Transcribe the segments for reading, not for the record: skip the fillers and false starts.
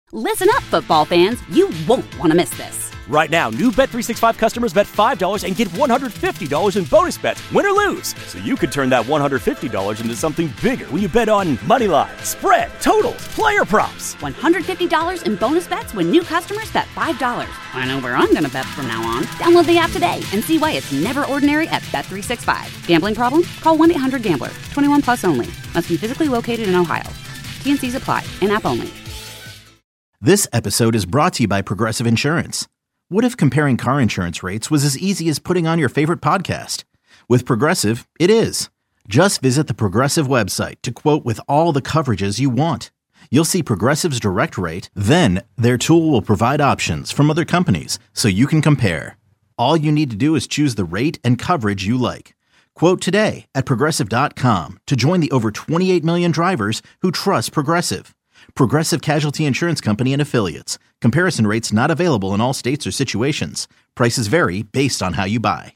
Listen up, football fans. You won't want to miss this. Right now, new Bet365 customers bet $5 and get $150 in bonus bets, win or lose. So you could turn that $150 into something bigger when you bet on money line, spread, totals, player props. $150 in bonus bets when new customers bet $5. I know where I'm going to bet from now on. Download the app today and see why it's never ordinary at Bet365. Gambling problem? Call 1-800-GAMBLER. 21 plus only. Must be physically located in Ohio. T&Cs apply. In-app only. This episode is brought to you by Progressive Insurance. What if comparing car insurance rates was as easy as putting on your favorite podcast? With Progressive, it is. Just visit the Progressive website to quote with all the coverages you want. You'll see Progressive's direct rate, then their tool will provide options from other companies so you can compare. All you need to do is choose the rate and coverage you like. Quote today at Progressive.com to join the over 28 million drivers who trust Progressive. Progressive Casualty Insurance Company and Affiliates. Comparison rates not available in all states or situations. Prices vary based on how you buy.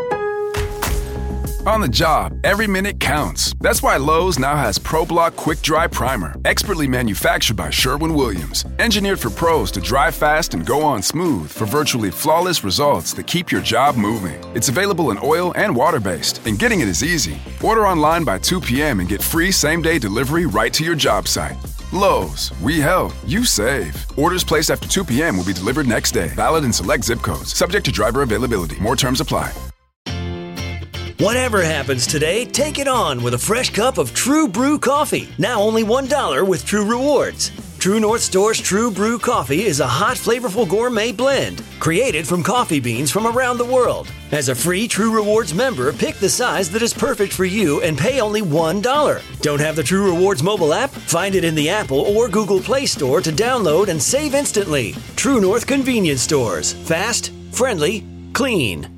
On the job, every minute counts. That's why Lowe's now has ProBlock Quick Dry Primer, expertly manufactured by Sherwin-Williams. Engineered for pros to dry fast and go on smooth for virtually flawless results that keep your job moving. It's available in oil and water-based, and getting it is easy. Order online by 2 p.m. and get free same-day delivery right to your job site. Lowe's, we help, you save. Orders placed after 2 p.m. will be delivered next day. Valid in select zip codes. Subject to driver availability. More terms apply. Whatever happens today, take it on with a fresh cup of True Brew coffee. Now only $1 with True Rewards. True North Store's True Brew coffee is a hot, flavorful gourmet blend created from coffee beans from around the world. As a free True Rewards member, pick the size that is perfect for you and pay only $1. Don't have the True Rewards mobile app? Find it in the Apple or Google Play Store to download and save instantly. True North Convenience Stores. Fast, friendly, clean.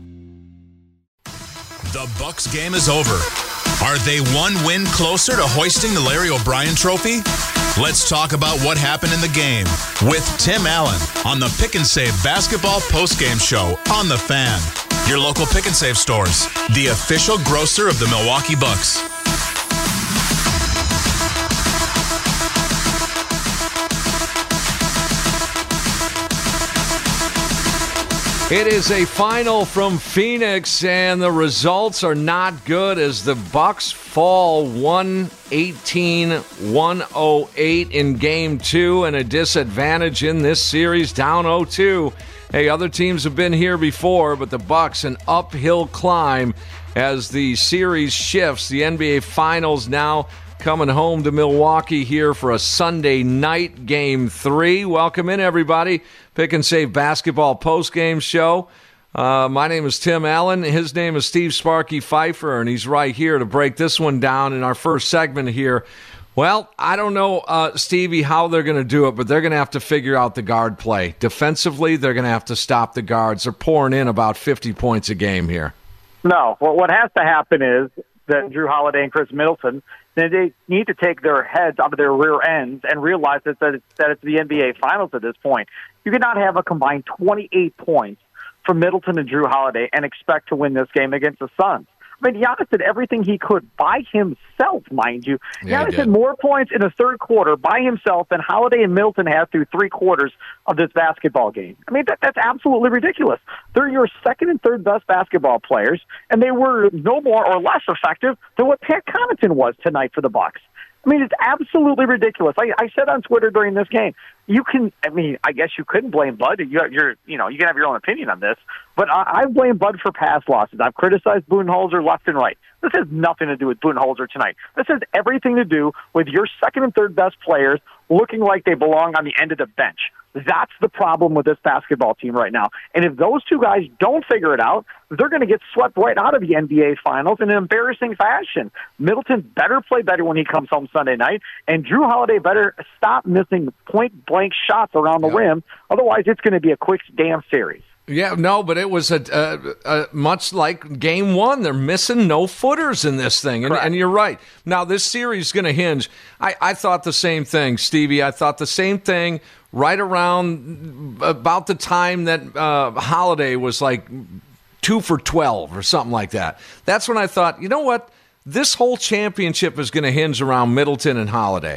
The Bucks game is over. Are they one win closer to hoisting the Larry O'Brien Trophy? Let's talk about what happened in the game with Tim Allen on the Pick and Save Basketball Postgame Show on The Fan. Your local Pick and Save stores, the official grocer of the Milwaukee Bucks. It is a final from Phoenix, and the results are not good as the Bucks fall 118-108 in Game 2 and a disadvantage in this series, down 0-2. Hey, other teams have been here before, but the Bucks an uphill climb as the series shifts. The NBA Finals now coming home to Milwaukee here for a Sunday night Game 3. Welcome in, everybody. Pick and Save Basketball Postgame Show. My name is Tim Allen. His name is Steve Sparky Pfeiffer, and he's right here to break this one down in our first segment here. Well, I don't know, Stevie, how they're going to do it, but they're going to have to figure out the guard play. Defensively, they're going to have to stop the guards. They're pouring in about 50 points a game here. No, what has to happen is that Drew Holiday and Chris Middleton, they need to take their heads out of their rear ends and realize that it's the NBA Finals at this point. You cannot have a combined 28 points from Middleton and Drew Holiday and expect to win this game against the Suns. I mean, Giannis did everything he could by himself, mind you. Yeah, Giannis had more points in the third quarter by himself than Holiday and Middleton had through 3 quarters of this basketball game. I mean, that's absolutely ridiculous. They're your second and third best basketball players, and they were no more or less effective than what Pat Connaughton was tonight for the Bucks. I mean, it's absolutely ridiculous. I said on Twitter during this game, I guess you couldn't blame Bud. You can have your own opinion on this, but I blame Bud for past losses. I've criticized Budenholzer left and right. This has nothing to do with Budenholzer tonight. This has everything to do with your second and third best players looking like they belong on the end of the bench. That's the problem with this basketball team right now. And if those two guys don't figure it out, they're going to get swept right out of the NBA Finals in an embarrassing fashion. Middleton better play better when he comes home Sunday night, and Drew Holiday better stop missing point-blank shots around the rim. Otherwise, it's going to be a quick damn series. Yeah, no, but it was a much like Game 1. They're missing no-footers in this thing, and you're right. Now, this series is going to hinge. I thought the same thing, Stevie. I thought the same thing right around about the time that Holiday was like 2 for 12 or something like that. That's when I thought, you know what? This whole championship is going to hinge around Middleton and Holiday.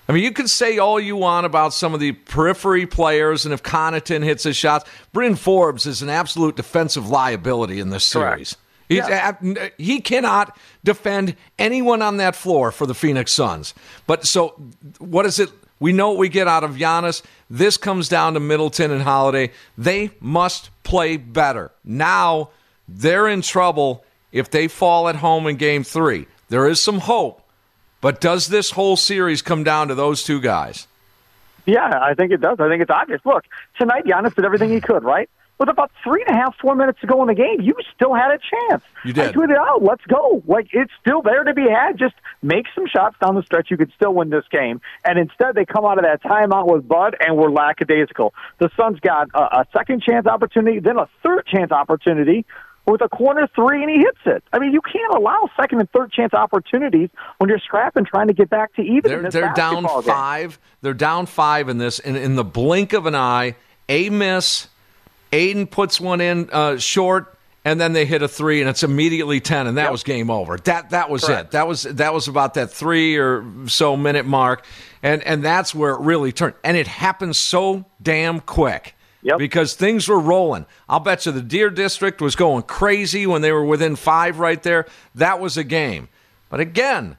I mean, you can say all you want about some of the periphery players, and if Connaughton hits his shots, Bryn Forbes is an absolute defensive liability in this series. He cannot defend anyone on that floor for the Phoenix Suns. But so what is it? We know what we get out of Giannis. This comes down to Middleton and Holiday. They must play better. Now they're in trouble if they fall at home in Game 3. There is some hope, but does this whole series come down to those two guys? Yeah, I think it does. I think it's obvious. Look, tonight Giannis did everything he could, right? With about 3.5, 4 minutes to go in the game, you still had a chance. You did. I tweeted out, let's go. Like, it's still there to be had. Just make some shots down the stretch. You could still win this game. And instead, they come out of that timeout with Bud, and we're lackadaisical. The Suns got a second chance opportunity, then a third chance opportunity with a corner three, and he hits it. I mean, you can't allow second and third chance opportunities when you're scrapping, trying to get back to even. They're down 5. They're down 5 in this, and in the blink of an eye, a miss. Aiden puts one in short, and then they hit a 3, and it's immediately 10, and that was game over. That was Correct. it. That was about that 3 or so minute mark, and that's where it really turned. And it happened so damn quick because things were rolling. I'll bet you the Deer District was going crazy when they were within 5 right there. That was a game. But again,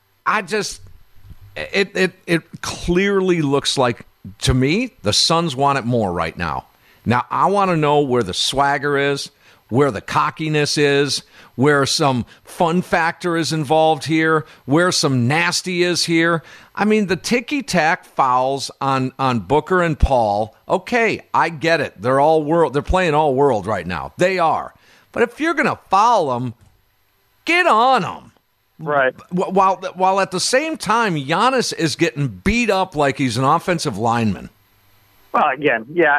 it clearly looks like, to me, the Suns want it more right now. Now, I want to know where the swagger is, where the cockiness is, where some fun factor is involved here, where some nasty is here. I mean, the ticky-tack fouls on Booker and Paul, okay, I get it. They're playing all world right now. They are. But if you're going to foul them, get on them. Right. While at the same time, Giannis is getting beat up like he's an offensive lineman. Well, again, yeah,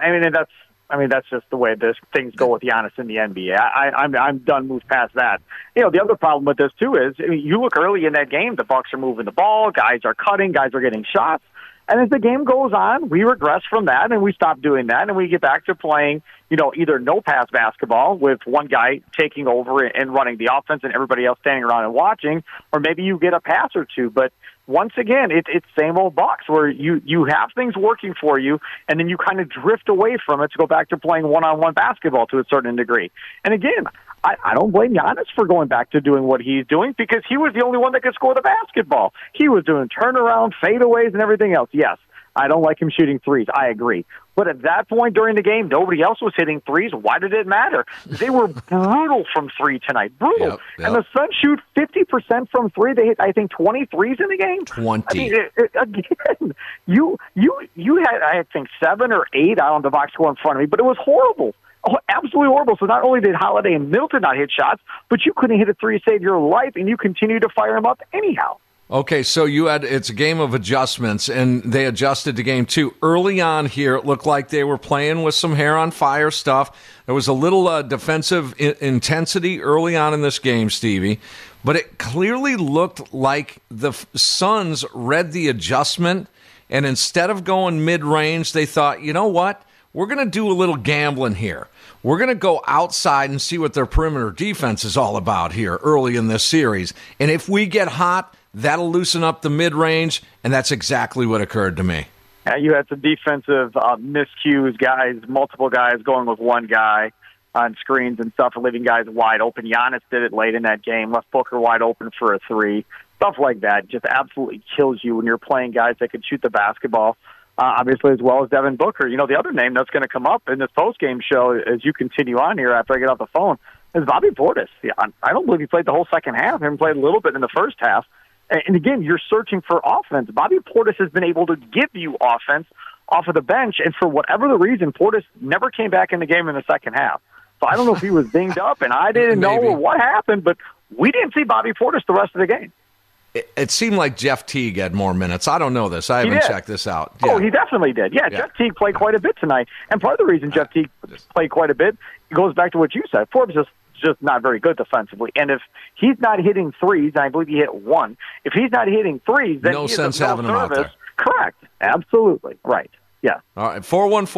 that's just the way things go with Giannis in the NBA. I'm done, moved past that. The other problem with this, too, is you look early in that game, the Bucks are moving the ball, guys are cutting, guys are getting shots. And as the game goes on, we regress from that, and we stop doing that, and we get back to playing, either no-pass basketball with one guy taking over and running the offense and everybody else standing around and watching, or maybe you get a pass or two. But once again, it's same old Bucks where you have things working for you, and then you kind of drift away from it to go back to playing one-on-one basketball to a certain degree. And again, I don't blame Giannis for going back to doing what he's doing because he was the only one that could score the basketball. He was doing turnaround, fadeaways, and everything else. Yes, I don't like him shooting threes. I agree. But at that point during the game, nobody else was hitting threes. Why did it matter? They were brutal from 3 tonight. Brutal. Yep. And the Suns shoot 50% from 3. They hit, I think, 23s in the game. 20. I mean, again, you had, I think, 7 or 8 out on the box score in front of me, but it was horrible. Oh, absolutely horrible. So not only did Holiday and Middleton not hit shots, but you couldn't hit a 3 to save your life, and you continue to fire them up anyhow. Okay, so it's a game of adjustments, and they adjusted to game 2. Early on here, it looked like they were playing with some hair-on-fire stuff. There was a little defensive intensity early on in this game, Stevie, but it clearly looked like the Suns read the adjustment, and instead of going mid-range, they thought, you know what? We're going to do a little gambling here. We're going to go outside and see what their perimeter defense is all about here early in this series. And if we get hot, that'll loosen up the mid-range, and that's exactly what occurred to me. Yeah, you had some defensive miscues, multiple guys going with one guy on screens and stuff, leaving guys wide open. Giannis did it late in that game, left Booker wide open for a 3. Stuff like that just absolutely kills you when you're playing guys that can shoot the basketball. Obviously, as well as Devin Booker. The other name that's going to come up in this post-game show as you continue on here after I get off the phone is Bobby Portis. Yeah, I don't believe he played the whole second half. He played a little bit in the first half. And again, you're searching for offense. Bobby Portis has been able to give you offense off of the bench, and for whatever the reason, Portis never came back in the game in the second half. So I don't know if he was dinged up, and I didn't know what happened, but we didn't see Bobby Portis the rest of the game. It seemed like Jeff Teague had more minutes. I don't know this. I haven't checked this out. Yeah. Oh, he definitely did. Yeah, Jeff Teague played quite a bit tonight. And part of the reason Jeff Teague played quite a bit goes back to what you said. Forbes is just not very good defensively. And if he's not hitting threes, and I believe he hit 1, if he's not hitting threes, then no sense having him out there. Correct. Absolutely. Right. Yeah. All right.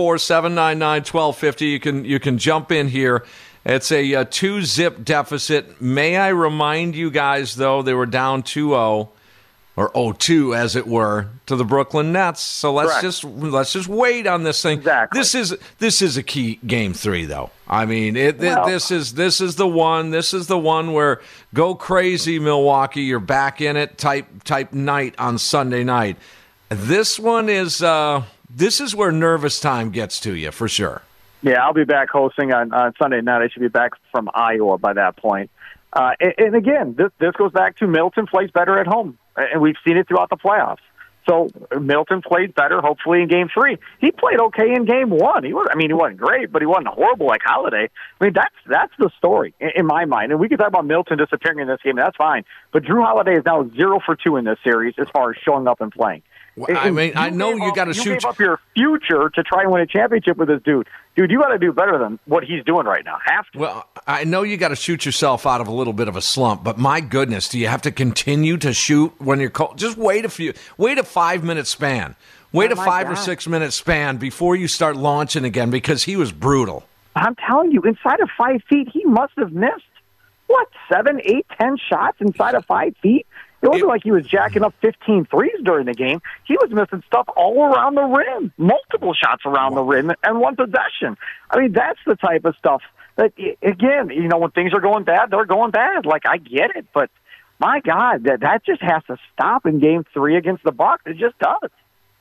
414-799-1250. You can jump in here. It's a 2-zip deficit. May I remind you guys, though, they were down 2-0. or 0-2, as it were, to the Brooklyn Nets. So let's just wait on this thing. Exactly. This is a key Game 3, though. I mean, this is the one. This is the one where go crazy, Milwaukee. You're back in it type night on Sunday night. This one is this is where nervous time gets to you for sure. Yeah, I'll be back hosting on Sunday night. I should be back from Iowa by that point. And again, this goes back to Middleton plays better at home, and we've seen it throughout the playoffs. So Middleton played better, hopefully, in Game 3. He played okay in Game 1. He wasn't great, but he wasn't horrible like Holiday. I mean, that's the story in my mind. And we can talk about Middleton disappearing in this game, and that's fine. But Drew Holiday is now 0 for 2 in this series as far as showing up and playing. Well, I mean, I know you got to shoot. You gave up your future to try and win a championship with this dude. Dude, you got to do better than what he's doing right now. Have to. Well, I know you got to shoot yourself out of a little bit of a slump, but my goodness, do you have to continue to shoot when you're cold? Just wait a 5-minute span. Wait a 5 or 6 minute span before you start launching again, because he was brutal. I'm telling you, inside of 5 feet, he must have missed, 7, 8, 10 shots inside of 5 feet? It wasn't like he was jacking up 15 threes during the game. He was missing stuff all around the rim, multiple shots around the rim, and one possession. I mean, that's the type of stuff that, again, when things are going bad, they're going bad. Like, I get it, but my God, that just has to stop in Game 3 against the Bucks. It just does.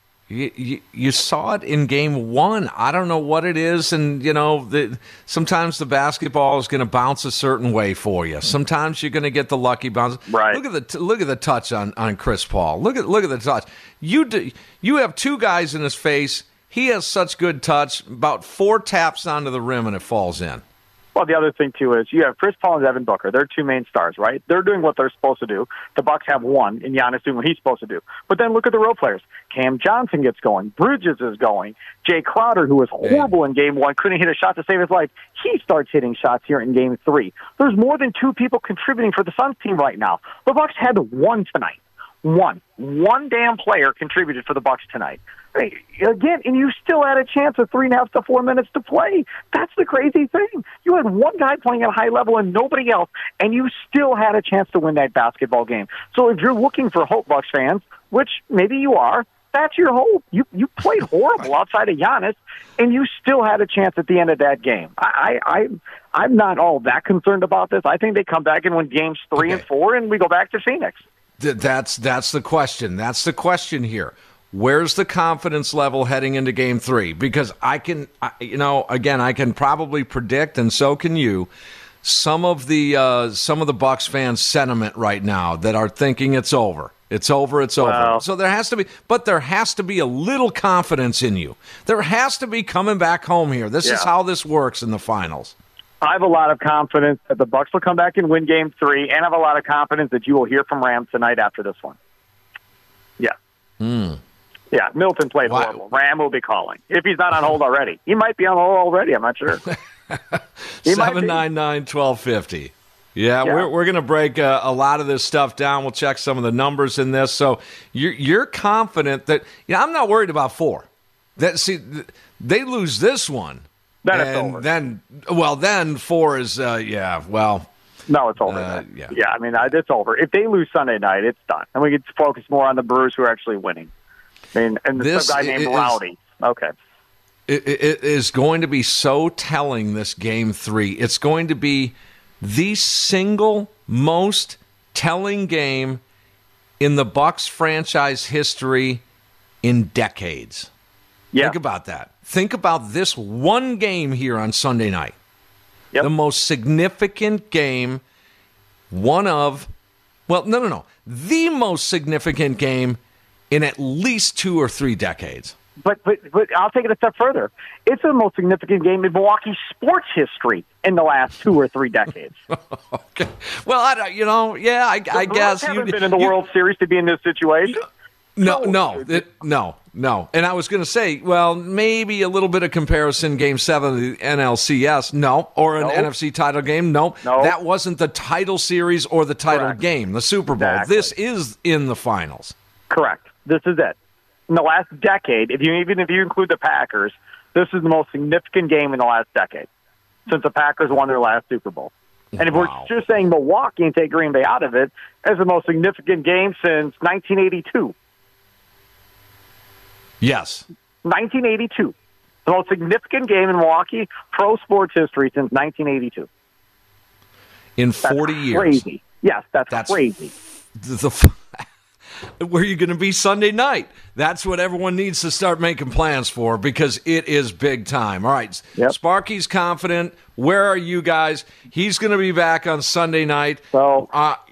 You saw it in Game 1. I don't know what it is, and sometimes the basketball is going to bounce a certain way for you. Sometimes you're going to get the lucky bounce. Right. Look at the touch on Chris Paul. Look at the touch. You have two guys in his face. He has such good touch. About 4 taps onto the rim and it falls in. Well, the other thing, too, is you have Chris Paul and Devin Booker. They're 2 main stars, right? They're doing what they're supposed to do. The Bucks have 1, and Giannis doing what he's supposed to do. But then look at the role players. Cam Johnson gets going. Bridges is going. Jay Crowder, who was horrible in Game 1, couldn't hit a shot to save his life. He starts hitting shots here in Game 3. There's more than 2 people contributing for the Suns team right now. The Bucks had 1 tonight. One damn player contributed for the Bucks tonight. Again, and you still had a chance of 3.5 to 4 minutes to play. That's the crazy thing. You had one guy playing at a high level and nobody else, and you still had a chance to win that basketball game. So if you're looking for hope, Bucks fans, which maybe you are, that's your hope. You played horrible outside of Giannis, and you still had a chance at the end of that game. I'm not all that concerned about this. I think they come back and win Games 3 and 4, and we go back to Phoenix. That's the question. That's the question here. Where's the confidence level heading into Game 3? Because I can probably predict, and so can you, some of the Bucks fans' sentiment right now that are thinking it's over. It's over. It's over. So there has to be a little confidence in you. There has to be coming back home here. This is how this works in the finals. I have a lot of confidence that the Bucks will come back and win Game 3, and I have a lot of confidence that you will hear from Ram tonight after this one. Yeah. Yeah, Milton played horrible. Ram will be calling. If he's not on hold already. He might be on hold already. I'm not sure. 799-1250. Yeah, we're going to break a lot of this stuff down. We'll check some of the numbers in this. So you're confident that I'm not worried about 4. They lose this one. Then it's over. Then 4 is No, it's over. I mean, it's over. If they lose Sunday night, it's done, and we can focus more on the Brewers who are actually winning. I mean, and this guy named Rowdy. Okay. It is going to be so telling, this Game 3. It's going to be the single most telling game in the Bucks franchise history in decades. Yeah. Think about that. Think about this one game here on Sunday night. Yep. The most significant game, the most significant game in at least 2 or 3 decades. But I'll take it a step further. It's the most significant game in Milwaukee sports history in the last 2 or 3 decades. Okay. Well, I guess you haven't been in the World Series to be in this situation. No. And I was going to say, well, maybe a little bit of comparison, Game 7 of the NLCS, or an NFC title game, no. That wasn't the title series or the title game, the Super Bowl. Exactly. This is in the finals. Correct. This is it. In the last decade, if you include the Packers, this is the most significant game in the last decade since the Packers won their last Super Bowl. And if we're just saying Milwaukee and take Green Bay out of it, it's the most significant game since 1982. Yes. 1982. The most significant game in Milwaukee pro sports history since 1982. In 40 years. Crazy. Yes, that's crazy. Where are you going to be Sunday night? That's what everyone needs to start making plans for because it is big time. All right, yep. Sparky's confident. Where are you guys? He's going to be back on Sunday night. So,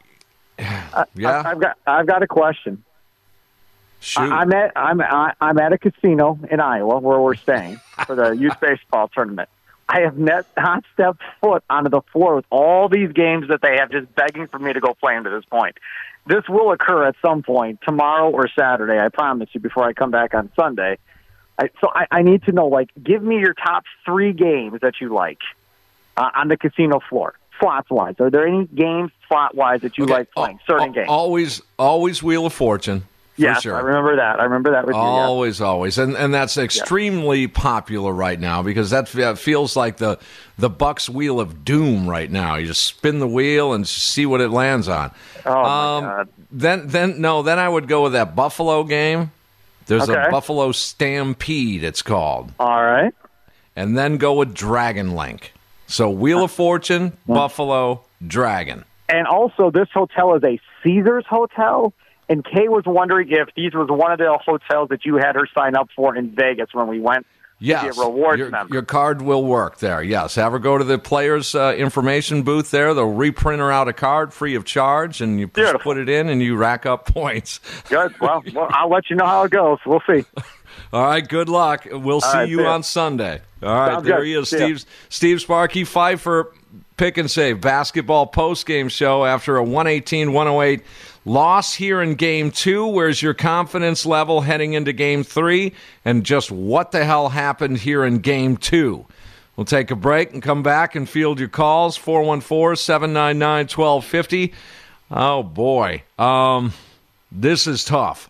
yeah, I've got a question. Shoot. I'm at a casino in Iowa where we're staying for the youth baseball tournament. I have not stepped foot onto the floor with all these games that they have just begging for me to go play them to this point. This will occur at some point, tomorrow or Saturday, I promise you, before I come back on Sunday. So I need to know, give me your top 3 games that you like on the casino floor, slots-wise. Are there any games, slot-wise, that you like playing, certain games? Always Wheel of Fortune. Yes, sure. I remember that. with always, you. Always. And that's extremely popular right now because that feels like the Bucks Wheel of Doom right now. You just spin the wheel and see what it lands on. Oh, my God. Then I would go with that Buffalo game. There's a Buffalo Stampede, it's called. All right. And then go with Dragon Link. So Wheel of Fortune, Buffalo, Dragon. And also, this hotel is a Caesars hotel. And Kay was wondering if these was one of the hotels that you had her sign up for in Vegas when we went. Yes, to be a rewards member. Your card will work there. Yes, have her go to the players' information booth there. They'll reprint her out a card free of charge, and you just put it in, and you rack up points. Good. Well, I'll let you know how it goes. We'll see. All right, good luck. We'll see you on Sunday. All right, Sounds there good. he is, Steve Sparky, Pfeiffer, Pick and Save basketball postgame show after a 118-108 loss here in Game 2. Where's your confidence level heading into Game 3? And just what the hell happened here in Game 2? We'll take a break and come back and field your calls. 414-799-1250. Oh, boy. This is tough.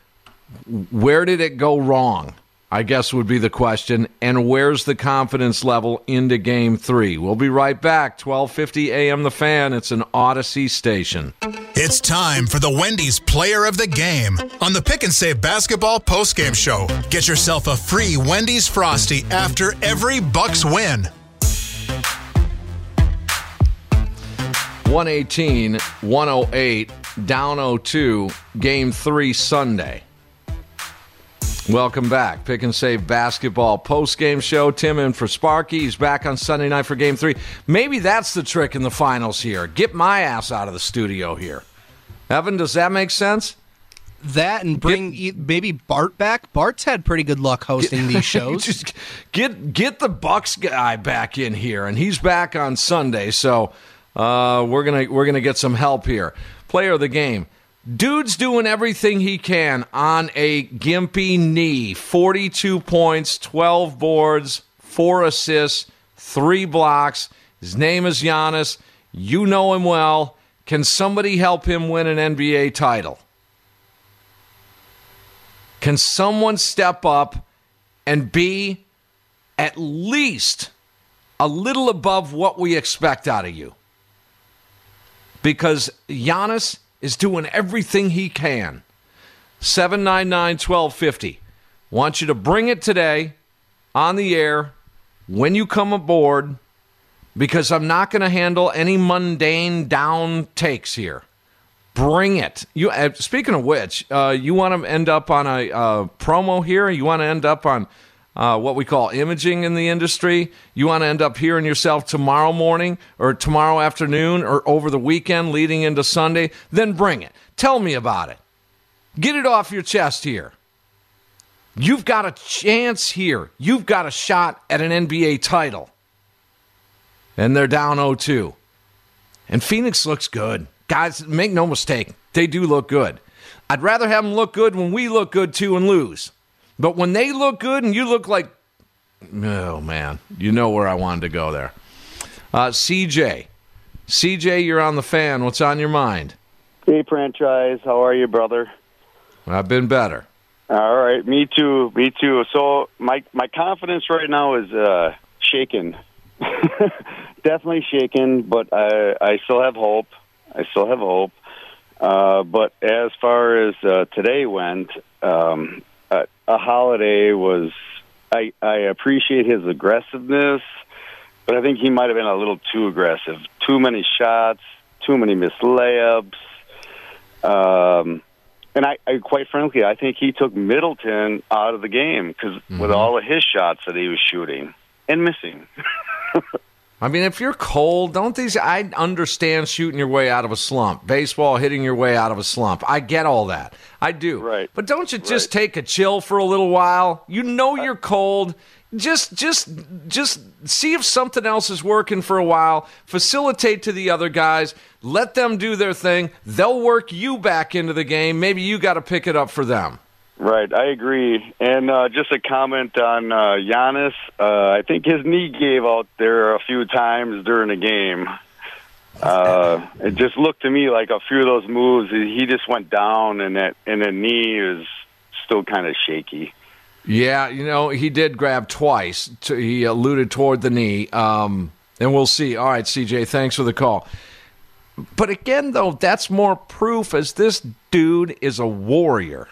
Where did it go wrong? I guess would be the question. And where's the confidence level into Game 3? We'll be right back. 1250 AM The Fan. It's an Odyssey station. It's time for the Wendy's Player of the Game on the Pick and Save basketball postgame show. Get yourself a free Wendy's Frosty after every Bucks win. 118-108, down 0-2, Game 3 Sunday. Welcome back. Pick and Save basketball postgame show. Tim in for Sparky. He's back on Sunday night for Game 3. Maybe that's the trick in the finals here. Get my ass out of the studio here. Evan, does that make sense? That and bring maybe Bart back. Bart's had pretty good luck hosting these shows. Just get the Bucks guy back in here, and he's back on Sunday. So we're gonna get some help here. Player of the game. Dude's doing everything he can on a gimpy knee. 42 points, 12 boards, 4 assists, 3 blocks. His name is Giannis. You know him well. Can somebody help him win an NBA title? Can someone step up and be at least a little above what we expect out of you? Because Giannis is doing everything he can. 799-1250. Want you to bring it today on the air when you come aboard because I'm not going to handle any mundane down takes here. Bring it. You. Speaking of which, you want to end up on a promo here? You want to end up on what we call imaging in the industry? You want to end up hearing yourself tomorrow morning or tomorrow afternoon or over the weekend leading into Sunday? Then bring it. Tell me about it. Get it off your chest here. You've got a chance here. You've got a shot at an NBA title. And they're down 0-2. And Phoenix looks good. Guys, make no mistake. They do look good. I'd rather have them look good when we look good too and lose. But when they look good and you look like, oh, man, you know where I wanted to go there. CJ, you're on the Fan. What's on your mind? Hey, franchise. How are you, brother? I've been better. All right. Me too. So my confidence right now is shaken. definitely shaken, but I still have hope. But as far as today went, a Holiday was. I appreciate his aggressiveness, but I think he might have been a little too aggressive. Too many shots, too many missed layups. And I quite frankly, I think he took Middleton out of the game because with all of his shots that he was shooting and missing. I mean, if you're cold, I understand shooting your way out of a slump. Baseball, hitting your way out of a slump. I get all that. I do. Right. But don't you just take a chill for a little while? You know you're cold. Just see if something else is working for a while. Facilitate to the other guys. Let them do their thing. They'll work you back into the game. Maybe you got to pick it up for them. Right, I agree. And just a comment on Giannis. I think his knee gave out there a few times during the game. It just looked to me like a few of those moves, he just went down, and the knee is still kind of shaky. Yeah, he did grab twice. He alluded toward the knee, and we'll see. All right, CJ, thanks for the call. But again, though, that's more proof as this dude is a warrior.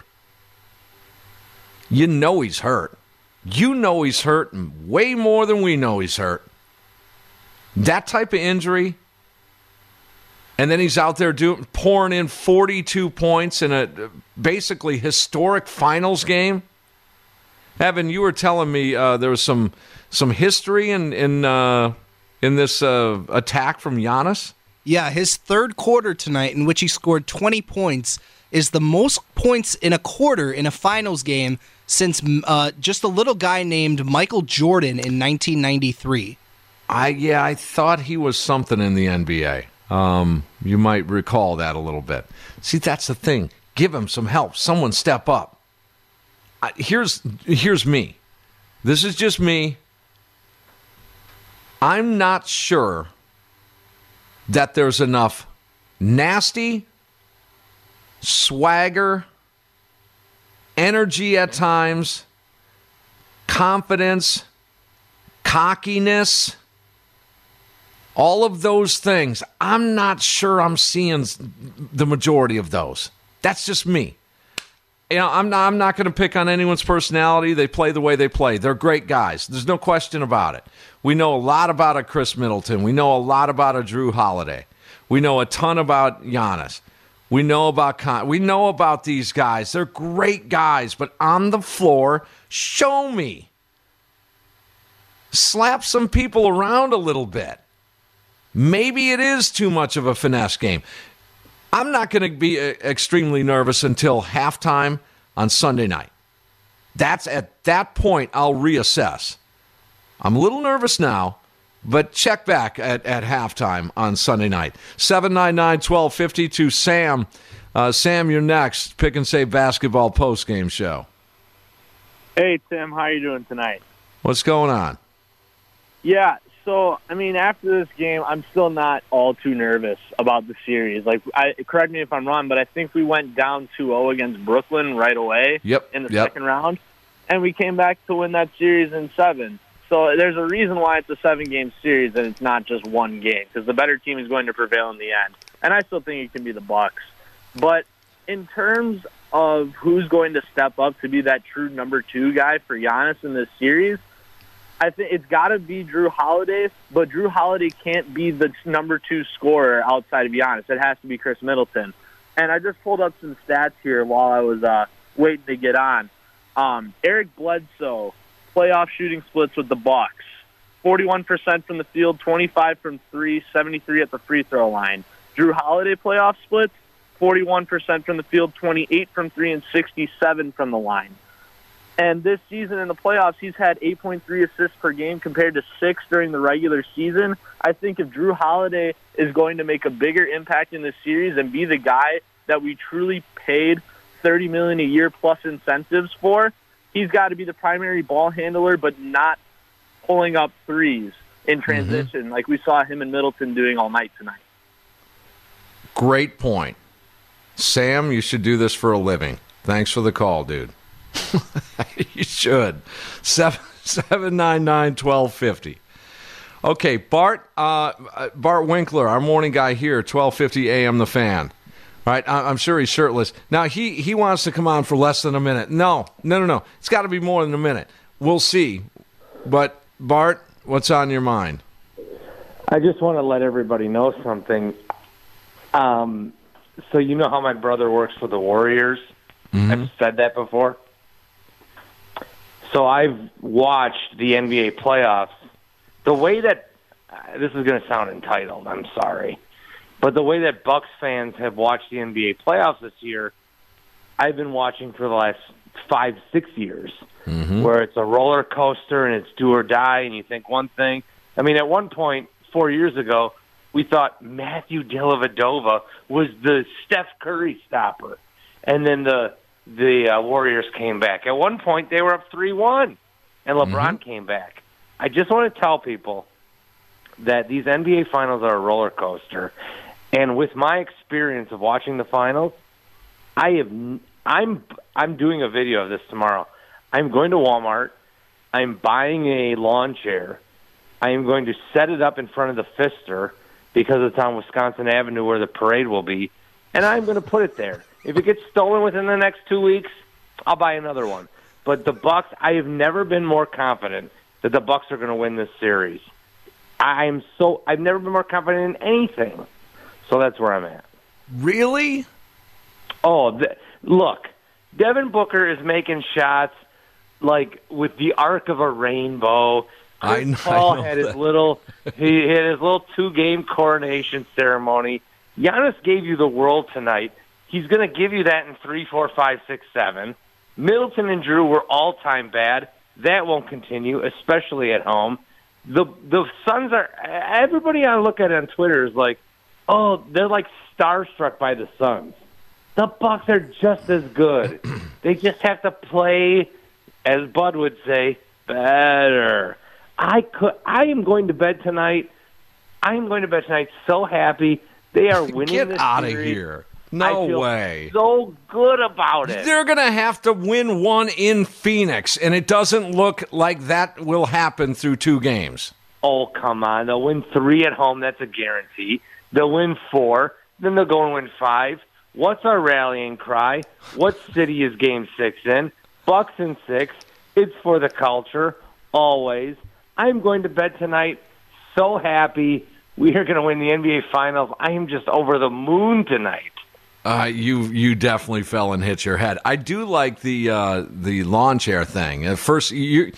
You know he's hurt. You know he's hurt way more than we know he's hurt. That type of injury, and then he's out there pouring in 42 points in a basically historic finals game. Evan, you were telling me there was some history in this attack from Giannis. Yeah, his third quarter tonight, in which he scored 20 points, is the most points in a quarter in a finals game since just a little guy named Michael Jordan in 1993. I thought he was something in the NBA. You might recall that a little bit. See, that's the thing. Give him some help. Someone step up. Here's me. This is just me. I'm not sure that there's enough nasty, swagger, energy at times, confidence, cockiness, all of those things. I'm not sure I'm seeing the majority of those. That's just me. I'm not going to pick on anyone's personality. They play the way they play. They're great guys. There's no question about it. We know a lot about a Chris Middleton. We know a lot about a Drew Holiday. We know a ton about Giannis. We know about these guys. They're great guys, but on the floor, show me. Slap some people around a little bit. Maybe it is too much of a finesse game. I'm not going to be extremely nervous until halftime on Sunday night. That's at that point I'll reassess. I'm a little nervous now, but check back at halftime on Sunday night. 799-1250 to Sam. Sam, you're next. Pick and Save Basketball postgame show. Hey, Tim. How are you doing tonight? What's going on? Yeah, so, after this game, I'm still not all too nervous about the series. Correct me if I'm wrong, but I think we went down 2-0 against Brooklyn right away in the second round, and we came back to win that series in 7. So there's a reason why it's a 7-game series and it's not just one game, because the better team is going to prevail in the end. And I still think it can be the Bucks. But in terms of who's going to step up to be that true number 2 guy for Giannis in this series, I think it's got to be Drew Holiday, but Drew Holiday can't be the number 2 scorer outside of Giannis. It has to be Chris Middleton. And I just pulled up some stats here while I was waiting to get on. Eric Bledsoe, playoff shooting splits with the Bucks. 41% from the field, 25 from 3, 73 at the free throw line. Drew Holiday playoff splits, 41% from the field, 28 from 3, and 67 from the line. And this season in the playoffs, he's had 8.3 assists per game compared to 6 during the regular season. I think if Drew Holiday is going to make a bigger impact in this series and be the guy that we truly paid $30 million a year plus incentives for, he's got to be the primary ball handler, but not pulling up threes in transition like we saw him and Middleton doing all night tonight. Great point. Sam, you should do this for a living. Thanks for the call, dude. You should. 799-1250. Okay, Bart Winkler, our morning guy here, 1250 AM The Fan. Right, I'm sure he's shirtless. Now, he wants to come on for less than a minute. No. It's got to be more than a minute. We'll see. But, Bart, what's on your mind? I just want to let everybody know something. So you know how my brother works for the Warriors? Mm-hmm. I've said that before. So I've watched the NBA playoffs. The way that this is going to sound entitled, I'm sorry. But the way that Bucks fans have watched the NBA playoffs this year, I've been watching for the last 5-6 years, where it's a roller coaster and it's do or die, and you think one thing. I mean, at one point, 4 years ago, we thought Matthew Dellavedova was the Steph Curry stopper. And then the Warriors came back. At one point, they were up 3-1, and LeBron came back. I just want to tell people that these NBA finals are a roller coaster. And with my experience of watching the finals, I'm doing a video of this tomorrow. I'm going to Walmart. I'm buying a lawn chair. I am going to set it up in front of the Pfister because it's on Wisconsin Avenue where the parade will be, and I'm going to put it there. If it gets stolen within the next 2 weeks, I'll buy another one. But the Bucks, I have never been more confident that the Bucks are going to win this series. I've never been more confident in anything. So that's where I'm at. Really? Oh, look, Devin Booker is making shots like with the arc of a rainbow. Paul had his little 2-game coronation ceremony. Giannis gave you the world tonight. He's going to give you that in 3, 4, 5, 6, 7. Middleton and Drew were all-time bad. That won't continue, especially at home. The Suns are – everybody I look at on Twitter is like, oh, they're like starstruck by the Suns. The Bucks are just as good. They just have to play, as Bud would say, better. I am going to bed tonight. So happy. They are winning Get this out of series. here. No way. So good about it. They're going to have to win one in Phoenix, and it doesn't look like that will happen through 2 games. Oh, come on. They'll win 3 at home. That's a guarantee. They'll win 4. Then they'll go and win 5. What's our rallying cry? What city is Game 6 in? Bucks in 6. It's for the culture, always. I'm going to bed tonight so happy we are going to win the NBA Finals. I am just over the moon tonight. You definitely fell and hit your head. I do like the lawn chair thing. At first, you're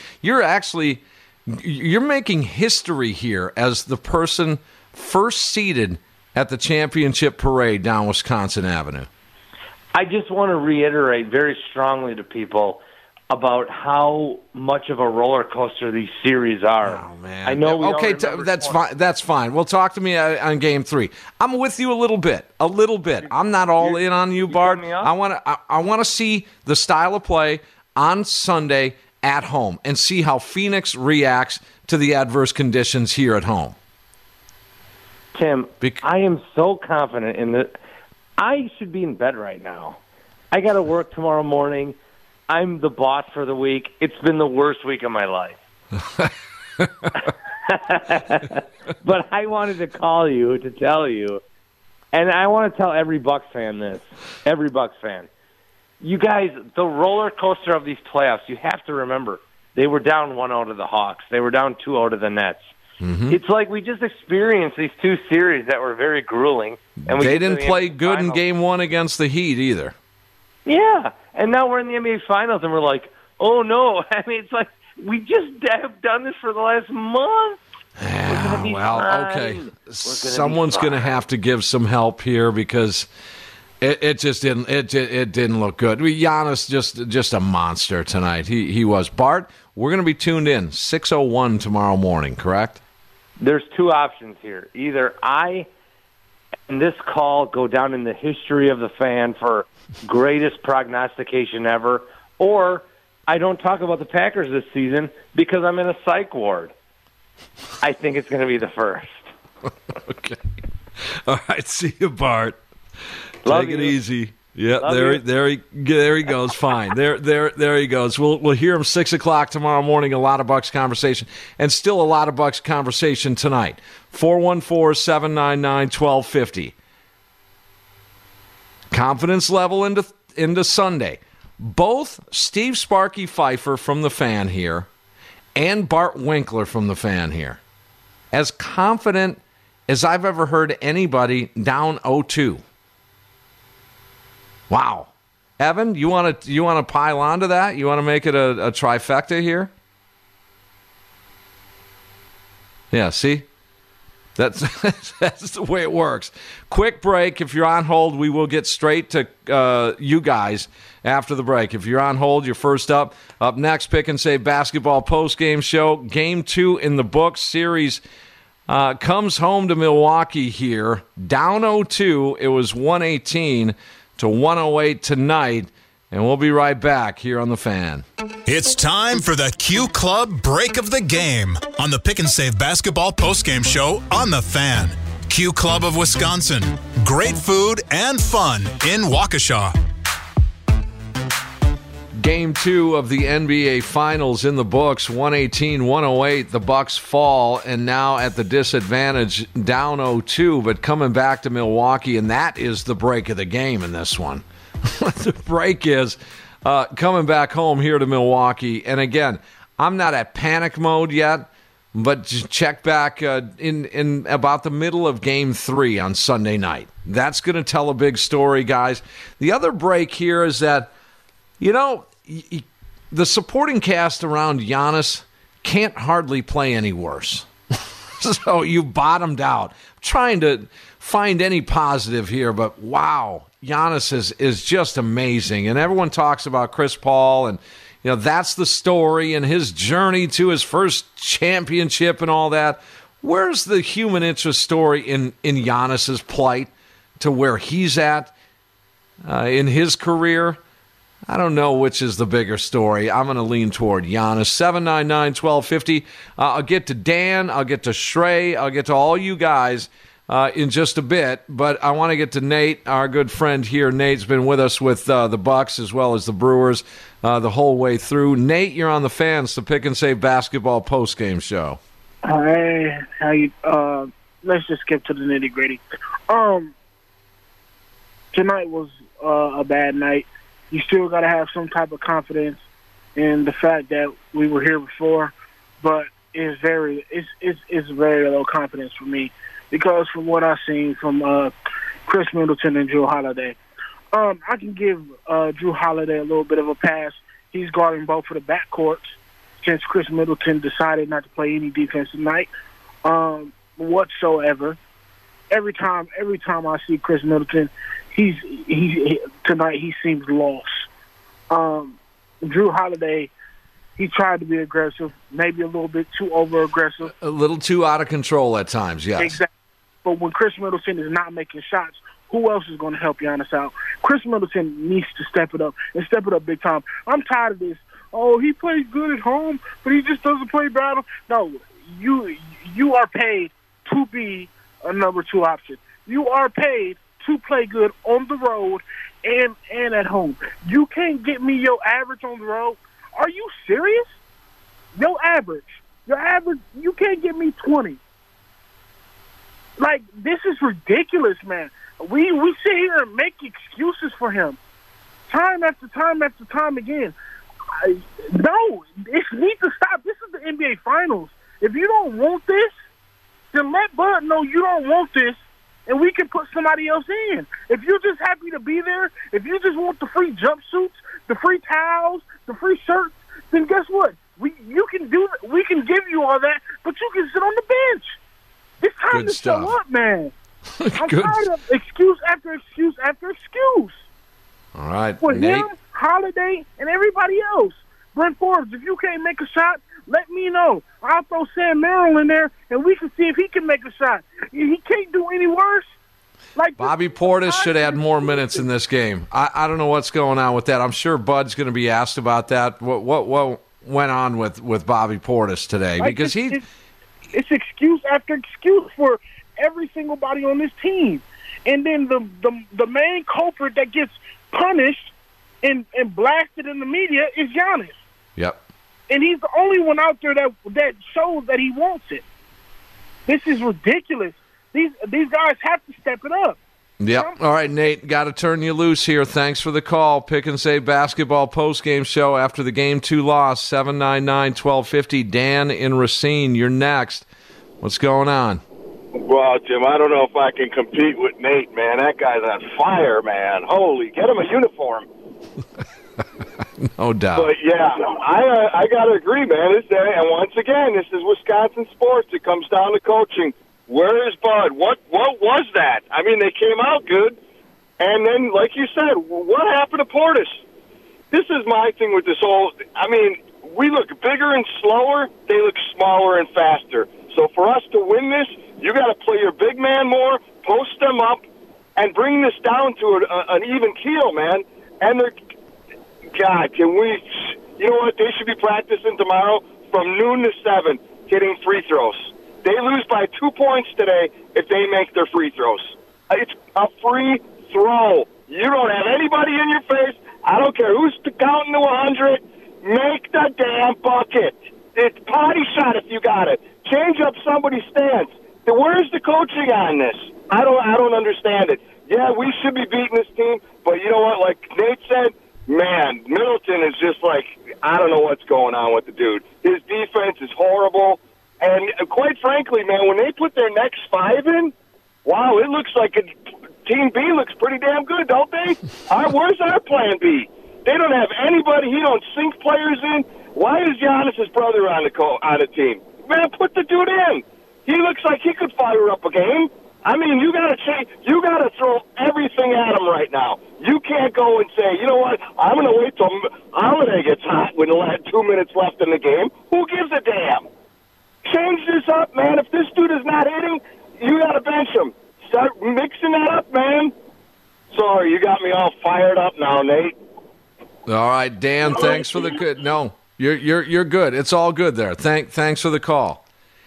making history here as the person first seated at the championship parade down Wisconsin Avenue. I just want to reiterate very strongly to people about how much of a roller coaster these series are. Oh, man. I know. That's fine. Well, talk to me on Game 3. I'm with you a little bit. I'm not all in on you, Bart. I want to see the style of play on Sunday at home and see how Phoenix reacts to the adverse conditions here at home. Tim, I am so confident in that. I should be in bed right now. I got to work tomorrow morning. I'm the boss for the week. It's been the worst week of my life. But I wanted to call you to tell you, and I want to tell every Bucks fan this, every Bucks fan. You guys, the roller coaster of these playoffs, you have to remember, they were down 1-0 to the Hawks. They were down 2-0 to the Nets. Mm-hmm. It's like we just experienced these 2 series that were very grueling. And they didn't play good in Game 1 against the Heat either. Yeah, and now we're in the NBA Finals, and we're like, oh, no. I mean, it's like we just have done this for the last month. Yeah, well, okay. Someone's going to have to give some help here because it just didn't. It didn't look good. Giannis just a monster tonight. He was. Bart, we're going to be tuned in 6:01 tomorrow morning. Correct? There's 2 options here. Either I and this call go down in the history of the fan for greatest prognostication ever, or I don't talk about the Packers this season because I'm in a psych ward. I think it's going to be the first. Okay. All right. See you, Bart. Love Take you. it easy. Yeah, there he goes. Fine. There he goes. We'll hear him 6 o'clock tomorrow morning. A lot of Bucks conversation, and still a lot of Bucks conversation tonight. 414-799-1250. Confidence level into Sunday. Both Steve Sparky Pfeiffer from The Fan here and Bart Winkler from The Fan here, as confident as I've ever heard anybody down 0-2. Wow. Evan, you want to pile on to that? You want to make it a trifecta here? Yeah, see? That's the way it works. Quick break. If you're on hold, we will get straight to you guys after the break. If you're on hold, you're first up. Up next, Pick and Save Basketball postgame show. Game 2 in the books. Series comes home to Milwaukee here. Down 0-2. It was 118 to 108 tonight. And we'll be right back here on The Fan. It's time for the Q Club Break of the Game on the Pick and Save Basketball postgame show on The Fan. Q Club of Wisconsin. Great food and fun in Waukesha. Game 2 of the NBA Finals in the books. 118-108. The Bucks fall, and now at the disadvantage, down 0-2, but coming back to Milwaukee, and that is the break of the game in this one. The break is coming back home here to Milwaukee. And again, I'm not at panic mode yet, but just check back in about the middle of Game 3 on Sunday night. That's going to tell a big story, guys. The other break here is that, the supporting cast around Giannis can't hardly play any worse. So you bottomed out. I'm trying to find any positive here, but wow. Giannis is just amazing, and everyone talks about Chris Paul, and that's the story and his journey to his first championship and all that. Where's the human interest story in Giannis's plight to where he's at in his career? I don't know which is the bigger story. I'm going to lean toward Giannis. 799-1250. I'll get to Dan. I'll get to Shrey. I'll get to all you guys in just a bit, but I want to get to Nate, our good friend here. Nate's been with us with the Bucks as well as the Brewers the whole way through. Nate, you're on the Fans, the Pick and Save Basketball postgame show. Hey, how you? Let's just skip to the nitty gritty. Tonight was a bad night. You still got to have some type of confidence in the fact that we were here before, but it's very low confidence for me. Because from what I've seen from Chris Middleton and Jrue Holiday, I can give Jrue Holiday a little bit of a pass. He's guarding both of the backcourts since Chris Middleton decided not to play any defense tonight whatsoever. Every time I see Chris Middleton, tonight he seems lost. Jrue Holiday, he tried to be aggressive, maybe a little bit too over-aggressive. A little too out of control at times, yes. Exactly. But when Chris Middleton is not making shots, who else is going to help Giannis out? Chris Middleton needs to step it up, and step it up big time. I'm tired of this. Oh, he plays good at home, but he just doesn't play battle. No, you are paid to be a number 2 option. You are paid to play good on the road and at home. You can't get me your average on the road. Are you serious? Your average, you can't give me 20. Like, this is ridiculous, man. We sit here and make excuses for him. Time after time after time again. No, it needs to stop. This is the NBA Finals. If you don't want this, then let Bud know you don't want this, and we can put somebody else in. If you're just happy to be there, if you just want the free jumpsuits, the free towels, the free shirts, then guess what? We can give you all that, but you can sit on the bench. It's time to show up, man. I'm tired of excuse after excuse after excuse. All right, for Nate. him, Holiday, and everybody else. Brent Forbes, if you can't make a shot, let me know. I'll throw Sam Merrill in there, and we can see if he can make a shot. He can't do any worse. Like Bobby Portis should add more minutes in this game. I don't know what's going on with that. I'm sure Bud's going to be asked about that. What went on with Bobby Portis today? Like because it's excuse after excuse for every single body on this team. And then the main culprit that gets punished and blasted in the media is Giannis. Yep. And he's the only one out there that shows that he wants it. This is ridiculous. These guys have to step it up. Yep. All right, Nate, got to turn you loose here. Thanks for the call. Pick and Save Basketball postgame show after the Game 2 loss, 799-1250. Dan in Racine, you're next. What's going on? Well, Jim, I don't know if I can compete with Nate, man. That guy's on fire, man. Holy, get him a uniform. No doubt. But, yeah, I got to agree, man. And once again, this is Wisconsin sports. It comes down to coaching. Where is Bud? What was that? I mean, they came out good, and then, like you said, what happened to Portis? This is my thing with this whole – I mean, we look bigger and slower. They look smaller and faster. So for us to win this, you got to play your big man more, post them up, and bring this down to an even keel, man. And God, can we? You know what? They should be practicing tomorrow from noon to 7, hitting free throws. They lose by 2 points today if they make their free throws. It's a free throw. You don't have anybody in your face. I don't care who's counting to 100. Make the damn bucket. It's potty shot if you got it. Change up somebody's stance. Where's the coaching on this? I don't understand it. Yeah, we should be beating this team, but you know what? Like Nate said, man, Middleton is just like, I don't know what's going on with the dude. His defense is horrible. And quite frankly, man, when they put their next 5 in, wow, it looks like Team B looks pretty damn good, don't they? Where's our plan B? They don't have anybody. He don't sink players in. Why is Giannis' brother on the team? Man, put the dude in. He looks like he could fire up a game. I mean, you got to throw everything at him right now. You can't go and say, you know what, I'm going to wait till Holiday gets hot with 2 minutes left in the game. Who gives a damn? Change this up, man. If this dude is not hitting, you got to bench him. Start mixing that up, man. Sorry, you got me all fired up now, Nate. All right, Dan, thanks for the good. No, you're good. It's all good there. Thanks for the call.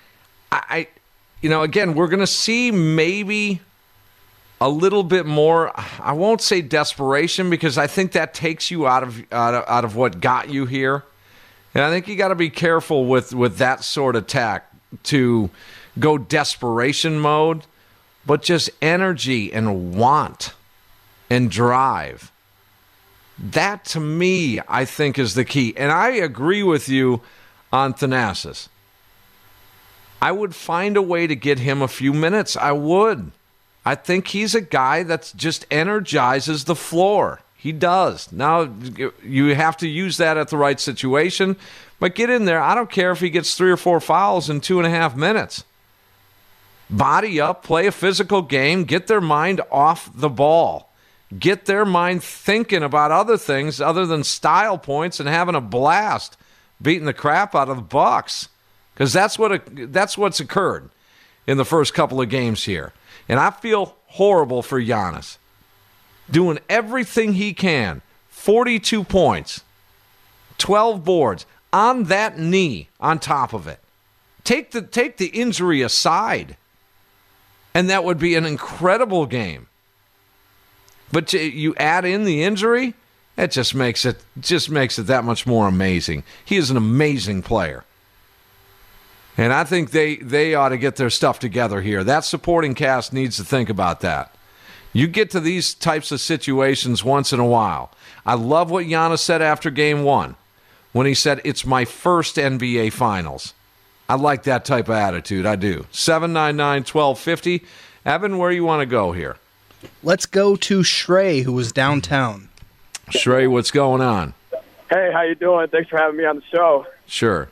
Again, we're going to see maybe a little bit more. I won't say desperation because I think that takes you out of what got you here. And I think you got to be careful with that sort of tack to go desperation mode, but just energy and want and drive. That, to me, I think is the key. And I agree with you on Thanasis. I would find a way to get him a few minutes. I would. I think he's a guy that just energizes the floor. He does. Now, you have to use that at the right situation, but get in there. I don't care if he gets 3 or 4 fouls in 2.5 minutes. Body up, play a physical game, get their mind off the ball. Get their mind thinking about other things other than style points and having a blast beating the crap out of the Bucks. Because that's what's occurred in the first couple of games here. And I feel horrible for Giannis. Doing everything he can, 42 points, 12 boards, on that knee on top of it. Take the injury aside, and that would be an incredible game. But you add in the injury, it just makes it that much more amazing. He is an amazing player. And I think they ought to get their stuff together here. That supporting cast needs to think about that. You get to these types of situations once in a while. I love what Giannis said after Game 1 when he said, it's my first NBA Finals. I like that type of attitude. I do. 799-1250. Evan, where you want to go here? Let's go to Shrey, who was downtown. Shrey, what's going on? Hey, how you doing? Thanks for having me on the show. Sure.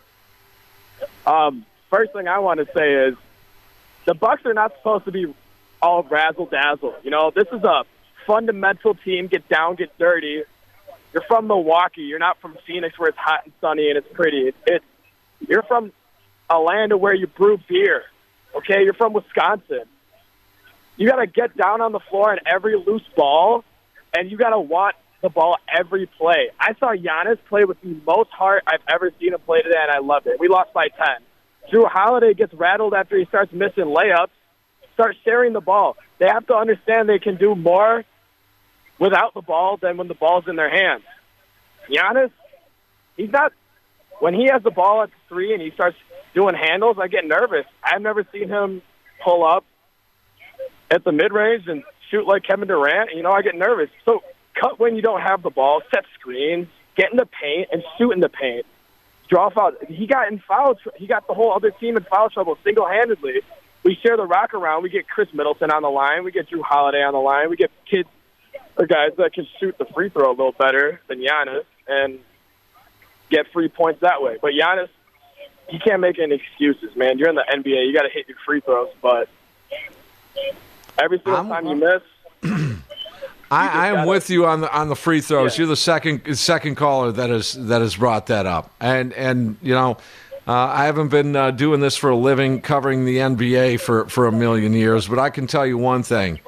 First thing I want to say is the Bucks are not supposed to be all razzle-dazzle. You know, this is a fundamental team, get down, get dirty. You're from Milwaukee. You're not from Phoenix where it's hot and sunny and it's pretty. You're from a land where you brew beer, okay? You're from Wisconsin. You got to get down on the floor on every loose ball, and you got to want the ball every play. I saw Giannis play with the most heart I've ever seen him play today, and I loved it. We lost by 10. Drew Holiday gets rattled after he starts missing layups. Start sharing the ball. They have to understand they can do more without the ball than when the ball's in their hands. Giannis, he's not. When he has the ball at the 3 and he starts doing handles, I get nervous. I've never seen him pull up at the mid-range and shoot like Kevin Durant. I get nervous. So cut when you don't have the ball, set screens, get in the paint, and shoot in the paint. Draw foul. He got the whole other team in foul trouble single-handedly. We share the rock around. We get Chris Middleton on the line. We get Drew Holiday on the line. We get kids or guys that can shoot the free throw a little better than Giannis and get free points that way. But Giannis, you can't make any excuses, man. You're in the NBA. You got to hit your free throws. But every single time you miss, I am with you on the free throws. Yeah. You're the second caller that has brought that up, and I haven't been doing this for a living, covering the NBA for a million years, but I can tell you one thing: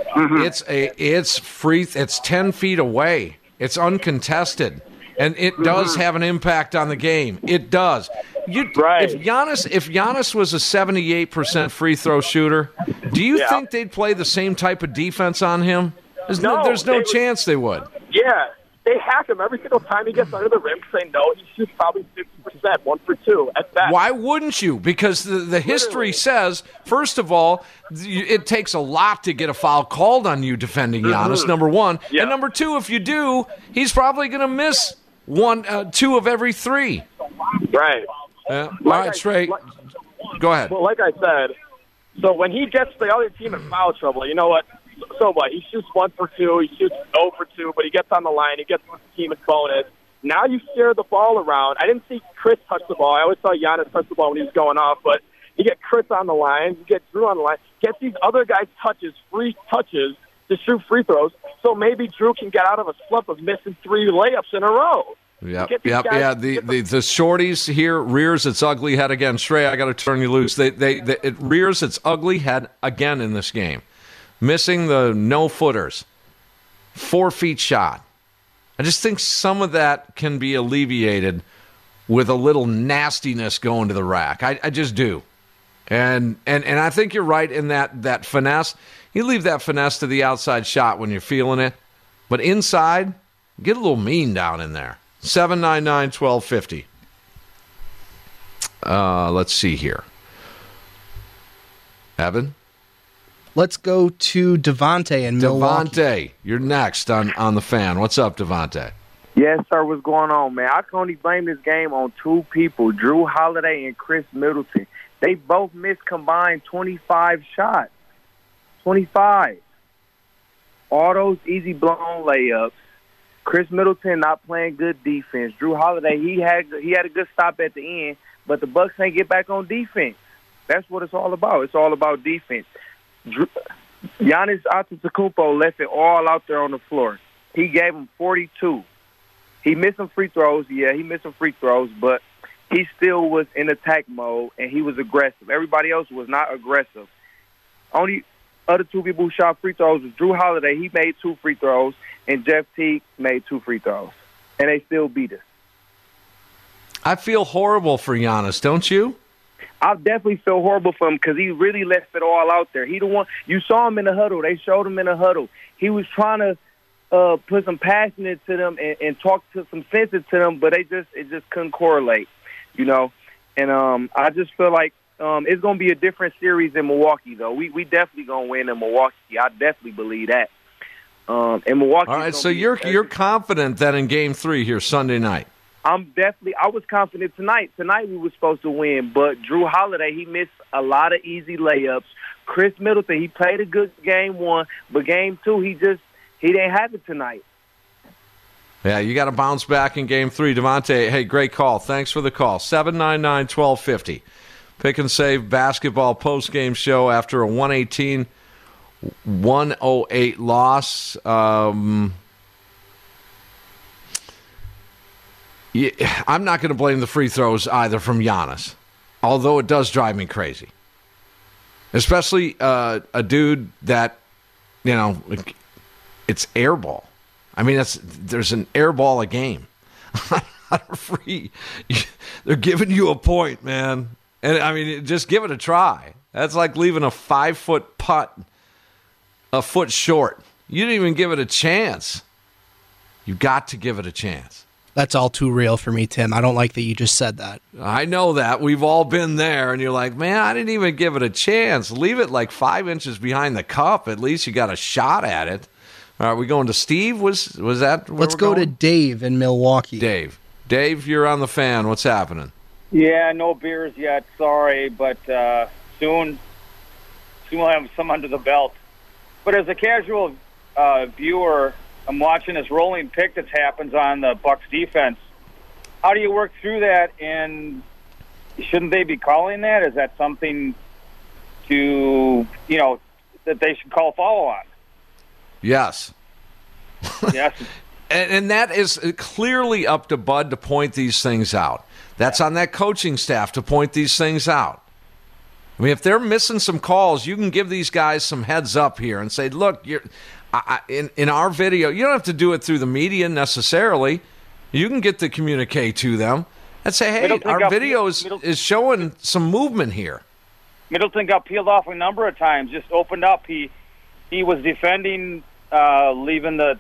it's 10 feet away. It's uncontested, and it does have an impact on the game. It does. If Giannis was a 78% free throw shooter, do you think they'd play the same type of defense on him? There's no chance they would. Yeah, they hack him every single time he gets under the rim. Say no, he shoots probably 50%, 1 for 2 at that. Why wouldn't you? Because the history says, first of all, it takes a lot to get a foul called on you defending Giannis. Number one, and number two, if you do, he's probably going to miss 2 of every 3. Right. All right, Trey. Go ahead. Well, like I said, so when he gets the other team in foul trouble, you know what? So what? He shoots 1 for 2. He shoots 0 for 2, but he gets on the line. He gets the team a bonus. Now you share the ball around. I didn't see Chris touch the ball. I always saw Giannis touch the ball when he was going off, but you get Chris on the line. You get Drew on the line. Get these other guys free touches to shoot free throws, so maybe Drew can get out of a slump of missing 3 layups in a row. Yeah. The shorties here rears its ugly head again. Shrey, I got to turn you loose. It rears its ugly head again in this game, missing the no-footers, 4 feet shot. I just think some of that can be alleviated with a little nastiness going to the rack. I just do, and I think you're right in that finesse. You leave that finesse to the outside shot when you're feeling it, but inside, get a little mean down in there. 799-1250. Let's see here. Evan? Let's go to Devontae in Milwaukee. Devontae, you're next on the Fan. What's up, Devontae? Yes, sir. What's going on, man? I can only blame this game on 2 people, Drew Holiday and Chris Middleton. They both missed combined 25 shots. 25. All those easy blown layups. Chris Middleton not playing good defense. Drew Holiday, he had a good stop at the end, but the Bucks ain't get back on defense. That's what it's all about. It's all about defense. Giannis Antetokounmpo left it all out there on the floor. He gave him 42. He missed some free throws. Yeah, he missed some free throws, but he still was in attack mode, and he was aggressive. Everybody else was not aggressive. Only other 2 people who shot free throws was Drew Holiday. He made 2 free throws, and Jeff Teague made 2 free throws. And they still beat us. I feel horrible for Giannis, don't you? I definitely feel horrible for him because he really left it all out there. He the one. You saw him in the huddle. They showed him in the huddle. He was trying to put some passion into them and talk to some sense into them, but it just couldn't correlate, And I just feel like it's going to be a different series in Milwaukee, though. We definitely going to win in Milwaukee. I definitely believe that. In Milwaukee. All right, so you're confident that in Game 3 here Sunday night? I was confident tonight. Tonight we were supposed to win, but Drew Holiday, he missed a lot of easy layups. Chris Middleton, he played a good Game 1, but Game 2, he didn't have it tonight. Yeah, you got to bounce back in Game 3. Devontae, hey, great call. Thanks for the call. 799-1250. Pick and Save basketball postgame show after a 118-108 loss. I'm not going to blame the free throws either from Giannis, although it does drive me crazy. Especially a dude that, it's air ball. I mean, there's an air ball a game. Free, they're giving you a point, man. And, I mean, just give it a try. That's like leaving a 5-foot putt a foot short. You didn't even give it a chance. You got to give it a chance. That's all too real for me, Tim. I don't like that you just said that. I know that. We've all been there, and you're like, man, I didn't even give it a chance. Leave it like 5 inches behind the cup. At least you got a shot at it. All right, we going to Steve? Was that where Let's go to Dave in Milwaukee. Dave, you're on the Fan. What's happening? Yeah, no beers yet. Sorry, but soon we'll have some under the belt. But as a casual viewer, I'm watching this rolling pick that happens on the Bucs defense. How do you work through that? And shouldn't they be calling that? Is that something to that they should call follow on? Yes. Yes. And that is clearly up to Bud to point these things out. That's on that coaching staff to point these things out. I mean, if they're missing some calls, you can give these guys some heads up here and say, look, in our video, you don't have to do it through the media necessarily. You can get the communique to them and say, hey, our video is showing some movement here. Middleton got peeled off a number of times, just opened up. He was defending, leaving the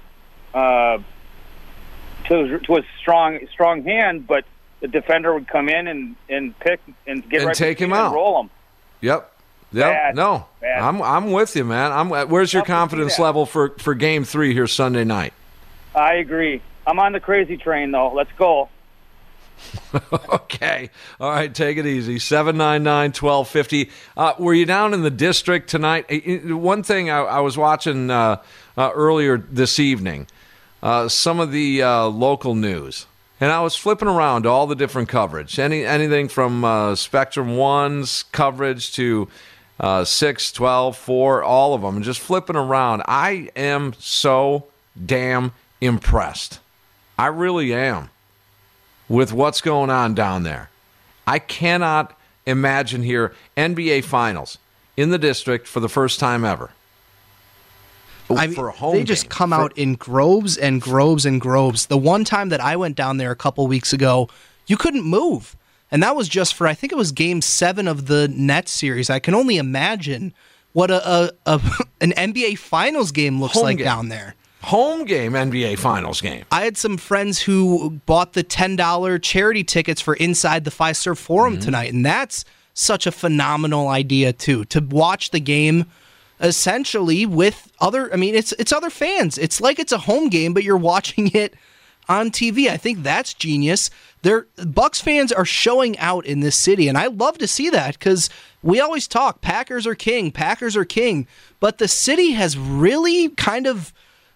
to a strong hand, but the defender would come in and pick and get and right take him out, and roll him. Yep. Bad. No, Bad. I'm with you, man. Where's your confidence level for Game 3 here Sunday night? I agree. I'm on the crazy train though. Let's go. Okay. All right, take it easy. 799-1250. Were you down in the district tonight? One thing I was watching earlier this evening, some of the local news, and I was flipping around all the different coverage, anything from Spectrum 1's coverage to 6, 12, 4, all of them, and just flipping around. I am so damn impressed. I really am with what's going on down there. I cannot imagine here NBA Finals in the district for the first time ever. For a home game. They just come out in groves and groves and groves. The one time that I went down there a couple weeks ago, you couldn't move. And that was just for, I think it was Game 7 of the Nets series. I can only imagine what an NBA Finals game looks like down there. Home game NBA Finals game. I had some friends who bought the $10 charity tickets for Inside the Fiserv Forum tonight, and that's such a phenomenal idea, too, to watch the game essentially with other, it's other fans. It's like it's a home game, but you're watching it on TV. I think that's genius. Bucs fans are showing out in this city, and I love to see that because we always talk Packers are king, but the city has really kind of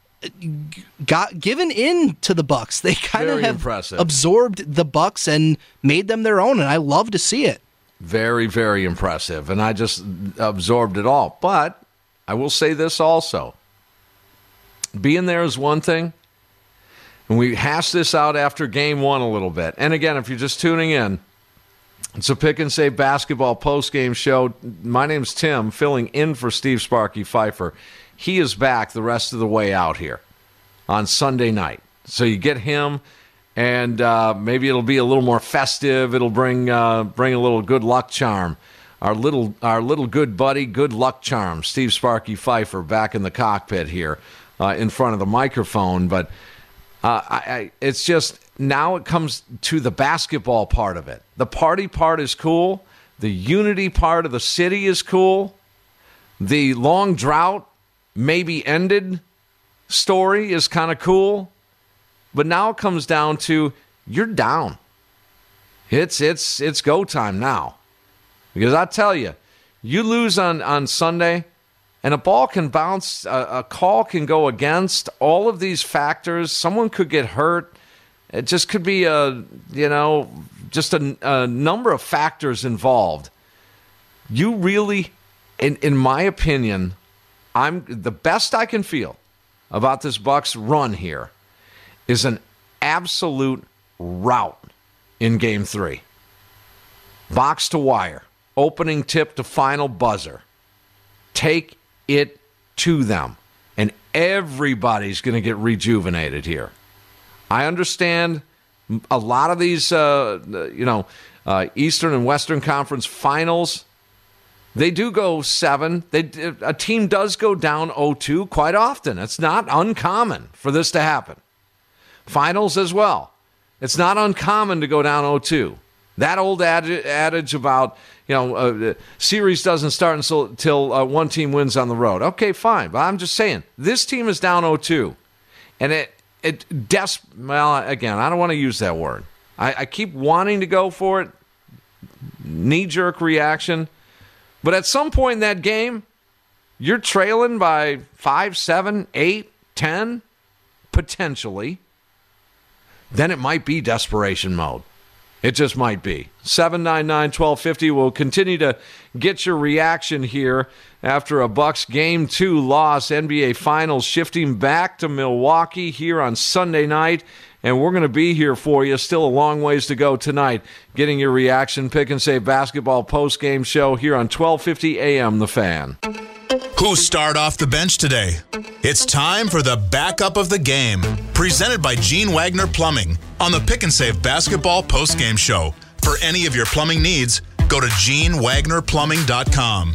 given in to the Bucs. They kind of have absorbed the Bucs and made them their own, and I love to see it. Very, very impressive, and I just absorbed it all. But I will say this also. Being there is one thing, and we hashed this out after Game 1 a little bit. And again, if you're just tuning in, it's a Pick and Save basketball postgame show. My name's Tim, filling in for Steve Sparky Pfeiffer. He is back the rest of the way out here on Sunday night. So you get him, and maybe it'll be a little more festive. It'll bring a little good luck charm. Our little good buddy, good luck charm, Steve Sparky Pfeiffer, back in the cockpit here in front of the microphone. But it's just now it comes to the basketball part of it. The party part is cool. The unity part of the city is cool. The long drought maybe ended story is kind of cool. But now it comes down to you're down. It's go time now. Because I tell you, you lose on Sunday, and a ball can bounce, a call can go against all of these factors. Someone could get hurt. It just could be just a number of factors involved. You really, in my opinion, I'm the best I can feel about this Bucs run here is an absolute rout in Game 3. Box to wire, opening tip to final buzzer. Take it to them, and everybody's going to get rejuvenated here. I understand a lot of these, Eastern and Western Conference finals, They do go 7. A team does go down 0-2 quite often. It's not uncommon for this to happen. Finals as well. It's not uncommon to go down 0-2. That old adage about, series doesn't start until one team wins on the road. Okay, fine. But I'm just saying, this team is down 0-2. And again, I don't want to use that word. I keep wanting to go for it. Knee-jerk reaction. But at some point in that game, you're trailing by 5, 7, 8, 10, potentially. Then it might be desperation mode. It just might be. 799-1250 will continue to get your reaction here after a Bucks Game 2 loss. NBA Finals shifting back to Milwaukee here on Sunday night. And we're going to be here for you. Still a long ways to go tonight. Getting your reaction. Pick and Save Basketball post-game show here on 1250 AM The Fan. Who start off the bench today? It's time for the backup of the game. Presented by Gene Wagner Plumbing on the Pick and Save Basketball post-game show. For any of your plumbing needs, go to GeneWagnerPlumbing.com.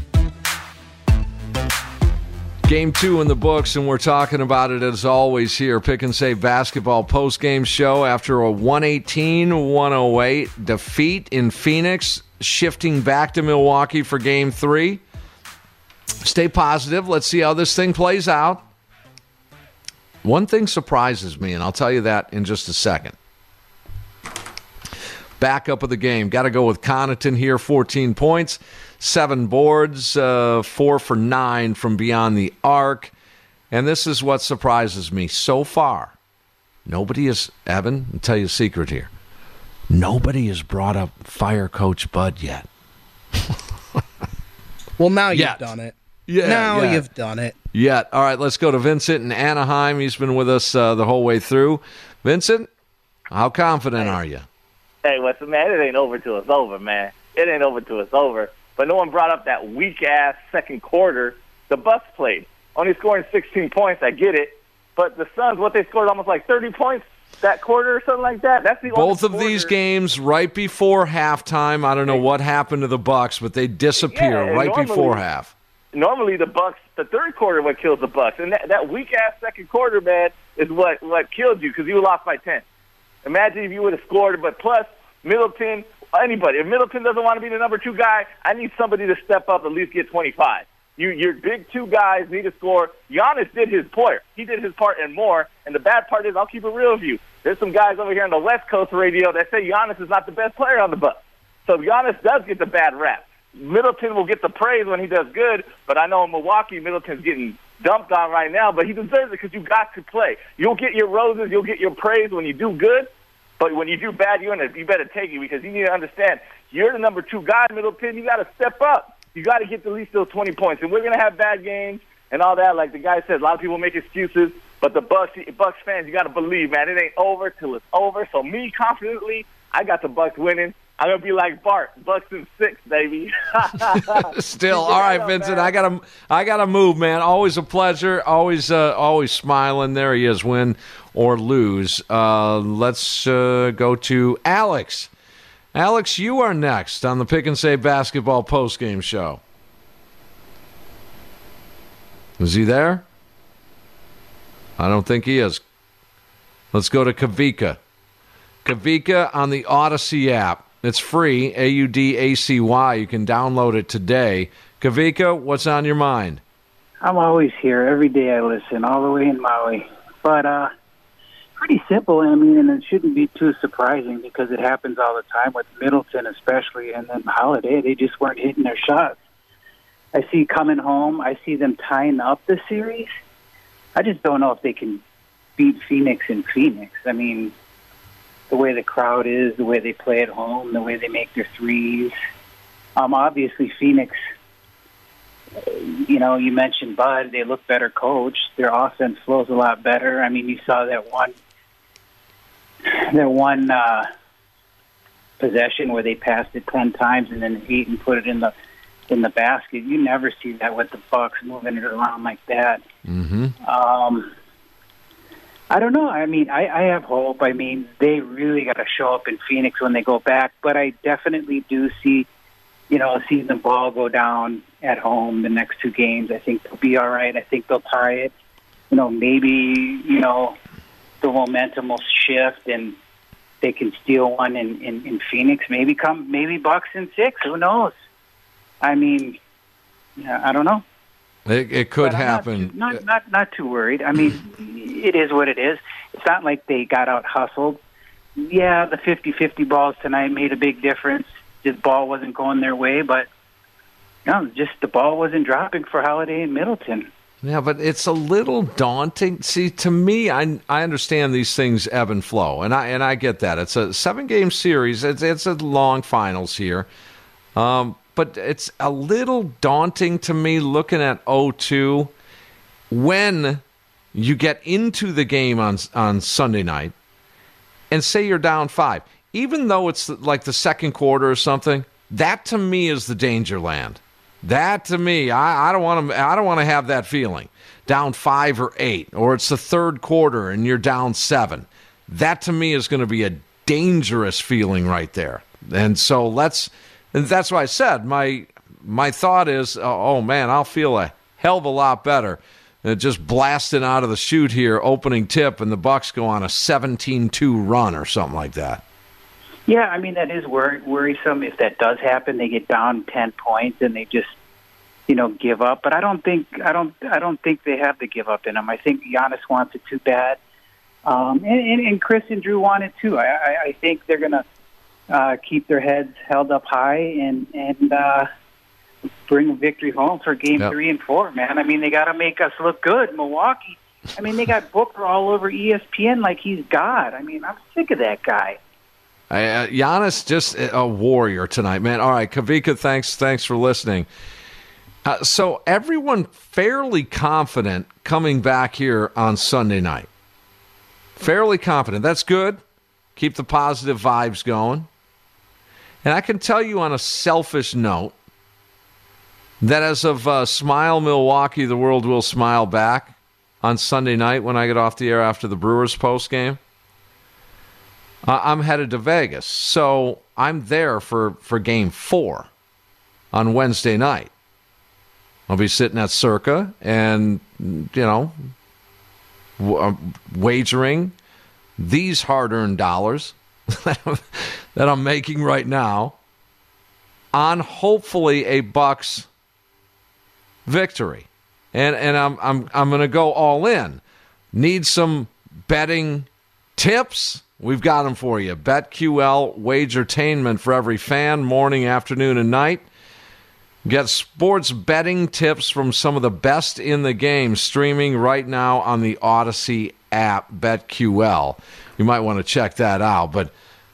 Game 2 in the books, and we're talking about it as always here. Pick and Save Basketball post-game show after a 118-108 defeat in Phoenix, shifting back to Milwaukee for Game 3. Stay positive. Let's see how this thing plays out. One thing surprises me, and I'll tell you that in just a second. Backup of the game. Got to go with Connaughton here, 14 points. 7 boards, 4 for 9 from beyond the arc. And this is what surprises me so far. Nobody has, Evan, I'll tell you a secret here. Nobody has brought up fire coach Bud yet. Well, now you've done it. You've done it. Yet. All right, let's go to Vincent in Anaheim. He's been with us the whole way through. Vincent, how confident are you? Hey, listen, man, it ain't over till it's over, man. It ain't over till it's over. But no one brought up that weak-ass second quarter the Bucks played. Only scoring 16 points, I get it. But the Suns, what they scored almost like 30 points that quarter or something like that. That's the both of these games right before halftime. I don't know what happened to the Bucks, but they disappear before half. Normally the Bucks, the third quarter, what kills the Bucks, and that weak-ass second quarter, man, is what killed you because you lost by 10. Imagine if you would have scored, but plus Middleton. Anybody. If Middleton doesn't want to be the number 2 guy, I need somebody to step up, at least get 25. Your big 2 guys need to score. Giannis did his part. He did his part and more. And the bad part is, I'll keep it real with you. There's some guys over here on the West Coast radio that say Giannis is not the best player on the Bucks. So Giannis does get the bad rap. Middleton will get the praise when he does good, but I know in Milwaukee, Middleton's getting dumped on right now, but he deserves it because you got to play. You'll get your roses, you'll get your praise when you do good. But when you do bad, you better take it because you need to understand you're the number 2 guy, Middleton. You got to step up. You got to get at least those 20 points. And we're going to have bad games and all that. Like the guy said, a lot of people make excuses. But the Bucks fans, you got to believe, man, it ain't over till it's over. So me, confidently, I got the Bucks winning. I'm going to be like Bart, Bucks in 6, baby. Still, all right, Vincent, I gotta move, man. Always a pleasure. Always smiling. There he is, win or lose. Let's go to Alex. Alex, you are next on the Pick and Save Basketball postgame show. Is he there? I don't think he is. Let's go to Kavika. Kavika on the Odyssey app. It's free, AUDACY. You can download it today. Kavika, what's on your mind? I'm always here. Every day I listen, all the way in Maui. But pretty simple, I mean, and it shouldn't be too surprising because it happens all the time with Middleton especially, and then Holiday. They just weren't hitting their shots. I see coming home, I see them tying up the series. I just don't know if they can beat Phoenix in Phoenix. I mean, the way the crowd is, the way they play at home, the way they make their threes. Obviously, Phoenix, you mentioned Bud. They look better coached. Their offense flows a lot better. I mean, you saw that one possession where they passed it 10 times and then Ayton put it in the basket. You never see that with the Bucks moving it around like that. Mm-hmm. I don't know. I mean, I have hope. I mean, they really got to show up in Phoenix when they go back. But I definitely do see seeing the ball go down at home the next 2 games. I think they'll be all right. I think they'll tie it. Maybe, the momentum will shift and they can steal one in Phoenix. Maybe Bucks in 6. Who knows? I mean, I don't know. It could happen. Not too worried. I mean, it is what it is. It's not like they got out hustled. Yeah, the 50-50 balls tonight made a big difference. The ball wasn't going their way, but just the ball wasn't dropping for Holiday and Middleton. Yeah, but it's a little daunting. See, to me, I understand these things ebb and flow, and I get that. It's a 7-game series. It's a long finals here. But it's a little daunting to me looking at 0-2 when you get into the game on Sunday night and say you're down 5. Even though it's like the second quarter or something, that to me is the danger land. That to me, I don't want to have that feeling. Down 5 or 8, or it's the third quarter and you're down 7. That to me is going to be a dangerous feeling right there. And so that's why I said my thought is, oh man, I'll feel a hell of a lot better than just blasting out of the chute here, opening tip, and the Bucks go on a 17-2 run or something like that. Yeah, I mean, that is worrisome. If that does happen, they get down 10 points and they just, give up. But I don't think they have the give up in them. I think Giannis wants it too bad, and Chris and Drew want it too. I think they're gonna keep their heads held up high and bring a victory home for Game 3 and 4. Man, I mean, they got to make us look good. Milwaukee. I mean, they got Booker all over ESPN like he's God. I mean, I'm sick of that guy. Giannis, just a warrior tonight, man. All right, Kavika, thanks for listening. So everyone fairly confident coming back here on Sunday night. Fairly confident. That's good. Keep the positive vibes going. And I can tell you on a selfish note that as of Smile Milwaukee, the world will smile back on Sunday night when I get off the air after the Brewers postgame. I'm headed to Vegas, so I'm there for Game 4 on Wednesday night. I'll be sitting at Circa and, wagering these hard-earned dollars that I'm making right now on hopefully a Bucks victory. And I'm going to go all in. Need some betting tips? We've got them for you. BetQL, wagertainment for every fan, morning, afternoon, and night. Get sports betting tips from some of the best in the game streaming right now on the Odyssey app, BetQL. You might want to check that out, but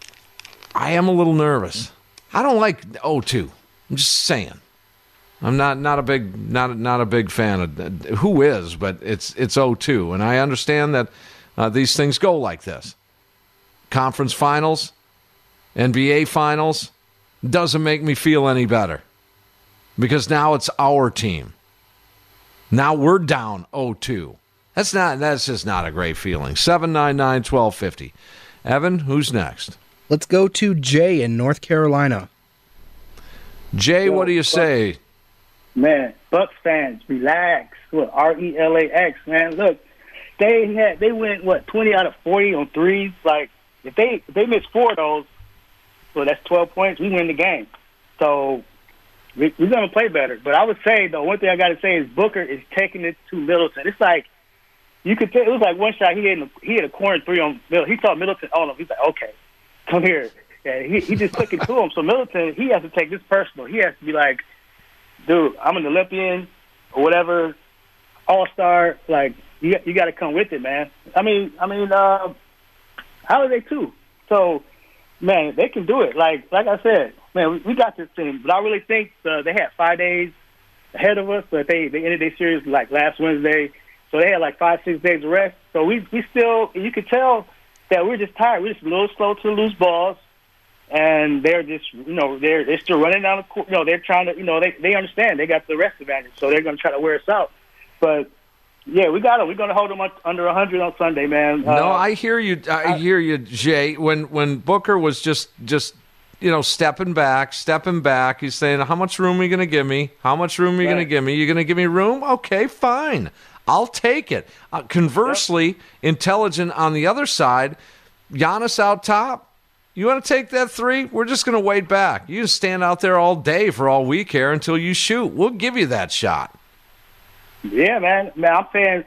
I am a little nervous. I don't like 0-2. I'm just saying. I'm not a big fan of who is, but it's 0-2, and I understand that these things go like this. Conference finals, NBA finals, doesn't make me feel any better because now it's our team. Now we're down 0-2. That's just not a great feeling. 799-1250. Evan, who's next? Let's go to Jay in North Carolina. Jay, what do you say? Man, Bucks fans, relax. Look, RELAX, man. Look, they went 20 out of 40 on threes. Like if they miss 4 of those, well, that's 12 points. We win the game. So we're gonna play better. But I would say the one thing I got to say is Booker is taking it to Middleton. It's like you could tell it was like one shot he hit a corner 3 on Middleton. He saw Middleton on him. He's like, okay, come here. And he just took it to him. So Middleton, he has to take this personal. He has to be like, dude, I'm an Olympian or whatever, all-star. Like, you got to come with it, man. I mean, Holiday too. So, man, they can do it. Like I said, man, we got this team. But I really think they had 5 days ahead of us. But they ended their series like last Wednesday. So they had like 5-6 days of rest. So we still, you could tell that we're just tired. We're just a little slow to lose balls. And they're just, they're still running down the court. They're trying to, they understand. They got the rest advantage, so they're going to try to wear us out. But, yeah, we got them. We're going to hold them under 100 on Sunday, man. No, I hear you. I hear you, Jay. When Booker was just stepping back. He's saying, how much room are you going to give me? How much room are you going to give me? You're going to give me room? Okay, fine. I'll take it. Conversely, intelligent on the other side, Giannis out top. You want to take that three? We're just going to wait back. You just stand out there all day for all week here until you shoot. We'll give you that shot. Yeah, man. I'm saying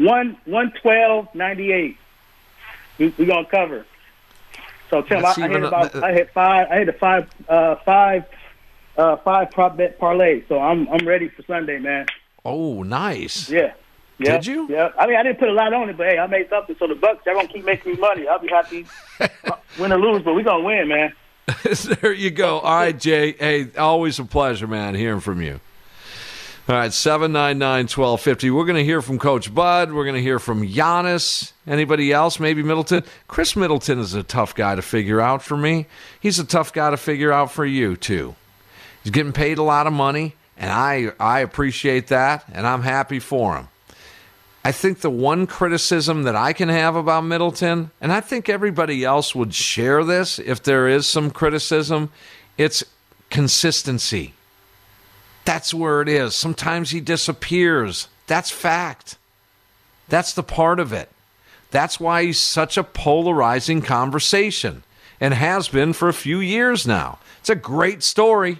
112.98. We're going to cover. So, Tim, I hit a five prop bet parlay. So I'm ready for Sunday, man. Oh, nice. Yeah. Did you? Yeah. I mean, I didn't put a lot on it, but hey, I made something. So the Bucks, they're gonna keep making me money. I'll be happy, win or lose, but we're gonna win, man. There you go. All right, Jay. Hey, always a pleasure, man, hearing from you. All right, 799-1250. We're going to hear from Coach Bud. We're going to hear from Giannis. Anybody else? Maybe Middleton. Chris Middleton is a tough guy to figure out for me. He's a tough guy to figure out for you, too. He's getting paid a lot of money, and I appreciate that, and I'm happy for him. I think the one criticism that I can have about Middleton, and I think everybody else would share this if there is some criticism, it's consistency. That's where it is. Sometimes he disappears. That's fact. That's the part of it. That's why he's such a polarizing conversation and has been for a few years now. It's a great story.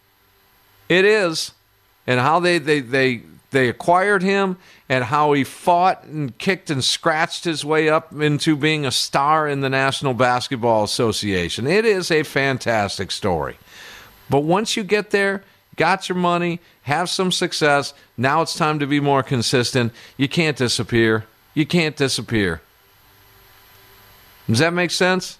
It is. And how they acquired him and how he fought and kicked and scratched his way up into being a star in the National Basketball Association. It is a fantastic story. But once you get there, got your money, have some success, now it's time to be more consistent. You can't disappear. You can't disappear. Does that make sense?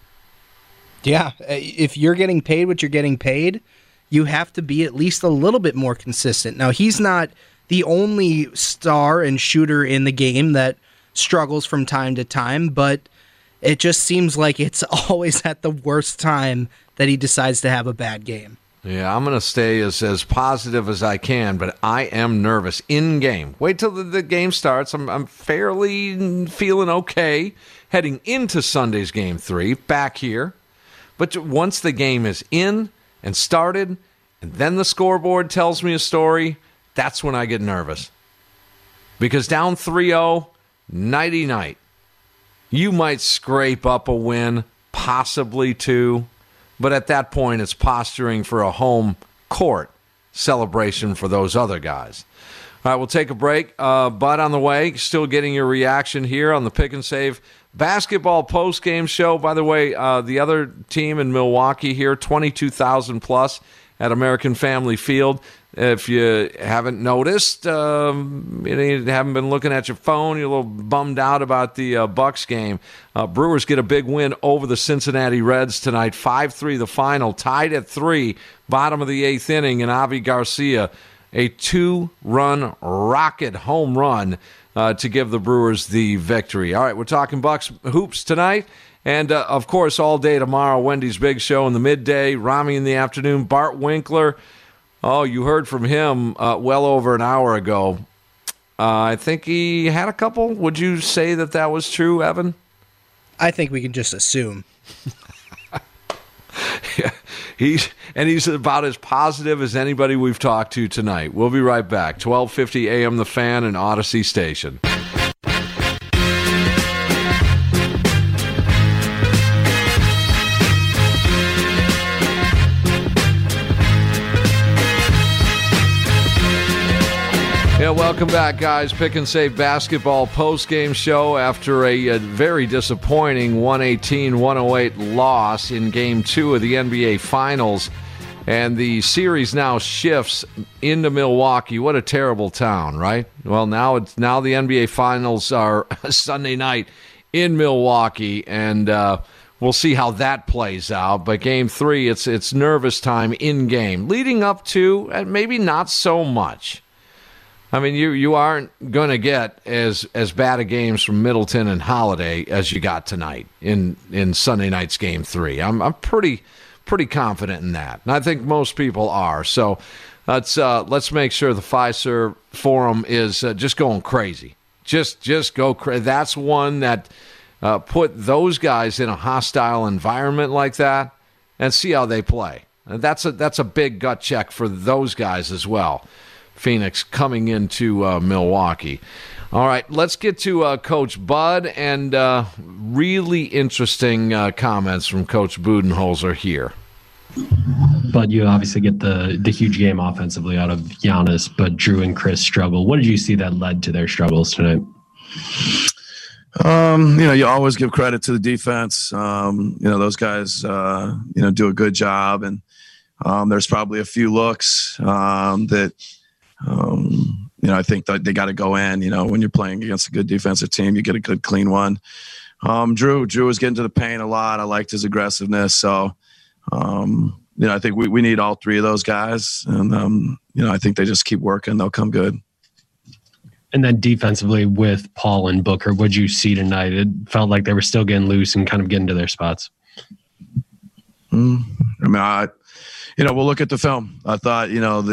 Yeah. If you're getting paid what you're getting paid, you have to be at least a little bit more consistent. Now, he's not the only star and shooter in the game that struggles from time to time, but it just seems like it's always at the worst time that he decides to have a bad game. Yeah, I'm going to stay as positive as I can, but I am nervous in game. Wait till the game starts. I'm fairly feeling okay heading into Sunday's Game 3 back here. But once the game is in and started, and then the scoreboard tells me a story, that's when I get nervous. Because down 3-0, nighty-night. You might scrape up a win, possibly two, but at that point it's posturing for a home court celebration for those other guys. All right, we'll take a break. Bud on the way, still getting your reaction here on the Pick and Save basketball post-game show. By the way, the other team in Milwaukee here, 22,000 plus at American Family Field. If you haven't noticed, you haven't been looking at your phone, you're a little bummed out about the Bucks game. Brewers get a big win over the Cincinnati Reds tonight, 5-3 the final, tied at 3, bottom of the 8th inning, and Avi Garcia, a 2-run rocket home run to give the Brewers the victory. All right, we're talking Bucks hoops tonight. And, of course, all day tomorrow, Wendy's Big Show in the midday, Rami in the afternoon, Bart Winkler. Oh, you heard from him well over an hour ago. I think he had a couple. Would you say that was true, Evan? I think we can just assume. Yeah, he's about as positive as anybody we've talked to tonight. We'll be right back. 1250 AM The Fan and Odyssey Station. Yeah, welcome back, guys. Pick and Save basketball post-game show after a very disappointing 118-108 loss in Game 2 of the NBA Finals. And the series now shifts into Milwaukee. What a terrible town, right? Well, now the NBA Finals are Sunday night in Milwaukee, and we'll see how that plays out. But Game 3, it's nervous time in-game, leading up to, and maybe not so much. I mean, you aren't going to get as bad a games from Middleton and Holiday as you got tonight in Sunday night's Game 3. I'm pretty confident in that, and I think most people are. So let's make sure the Fiserv Forum is just going crazy. Just go crazy. That's one that put those guys in a hostile environment like that. and see how they play. That's a big gut check for those guys as well. Phoenix coming into Milwaukee. All right, let's get to Coach Bud, and really interesting comments from Coach Budenholzer here. But you obviously get the huge game offensively out of Giannis, but Drew and Chris struggle. What did you see that led to their struggles tonight? You always give credit to the defense. Those guys, do a good job, and there's probably a few looks that. I think that they got to go in. When you're playing against a good defensive team, you get a good, clean one. Drew was getting to the paint a lot. I liked his aggressiveness. So, I think we need all three of those guys. And, I think they just keep working. They'll come good. And then defensively with Paul and Booker, what'd you see tonight? It felt like they were still getting loose and kind of getting to their spots. We'll look at the film. I thought,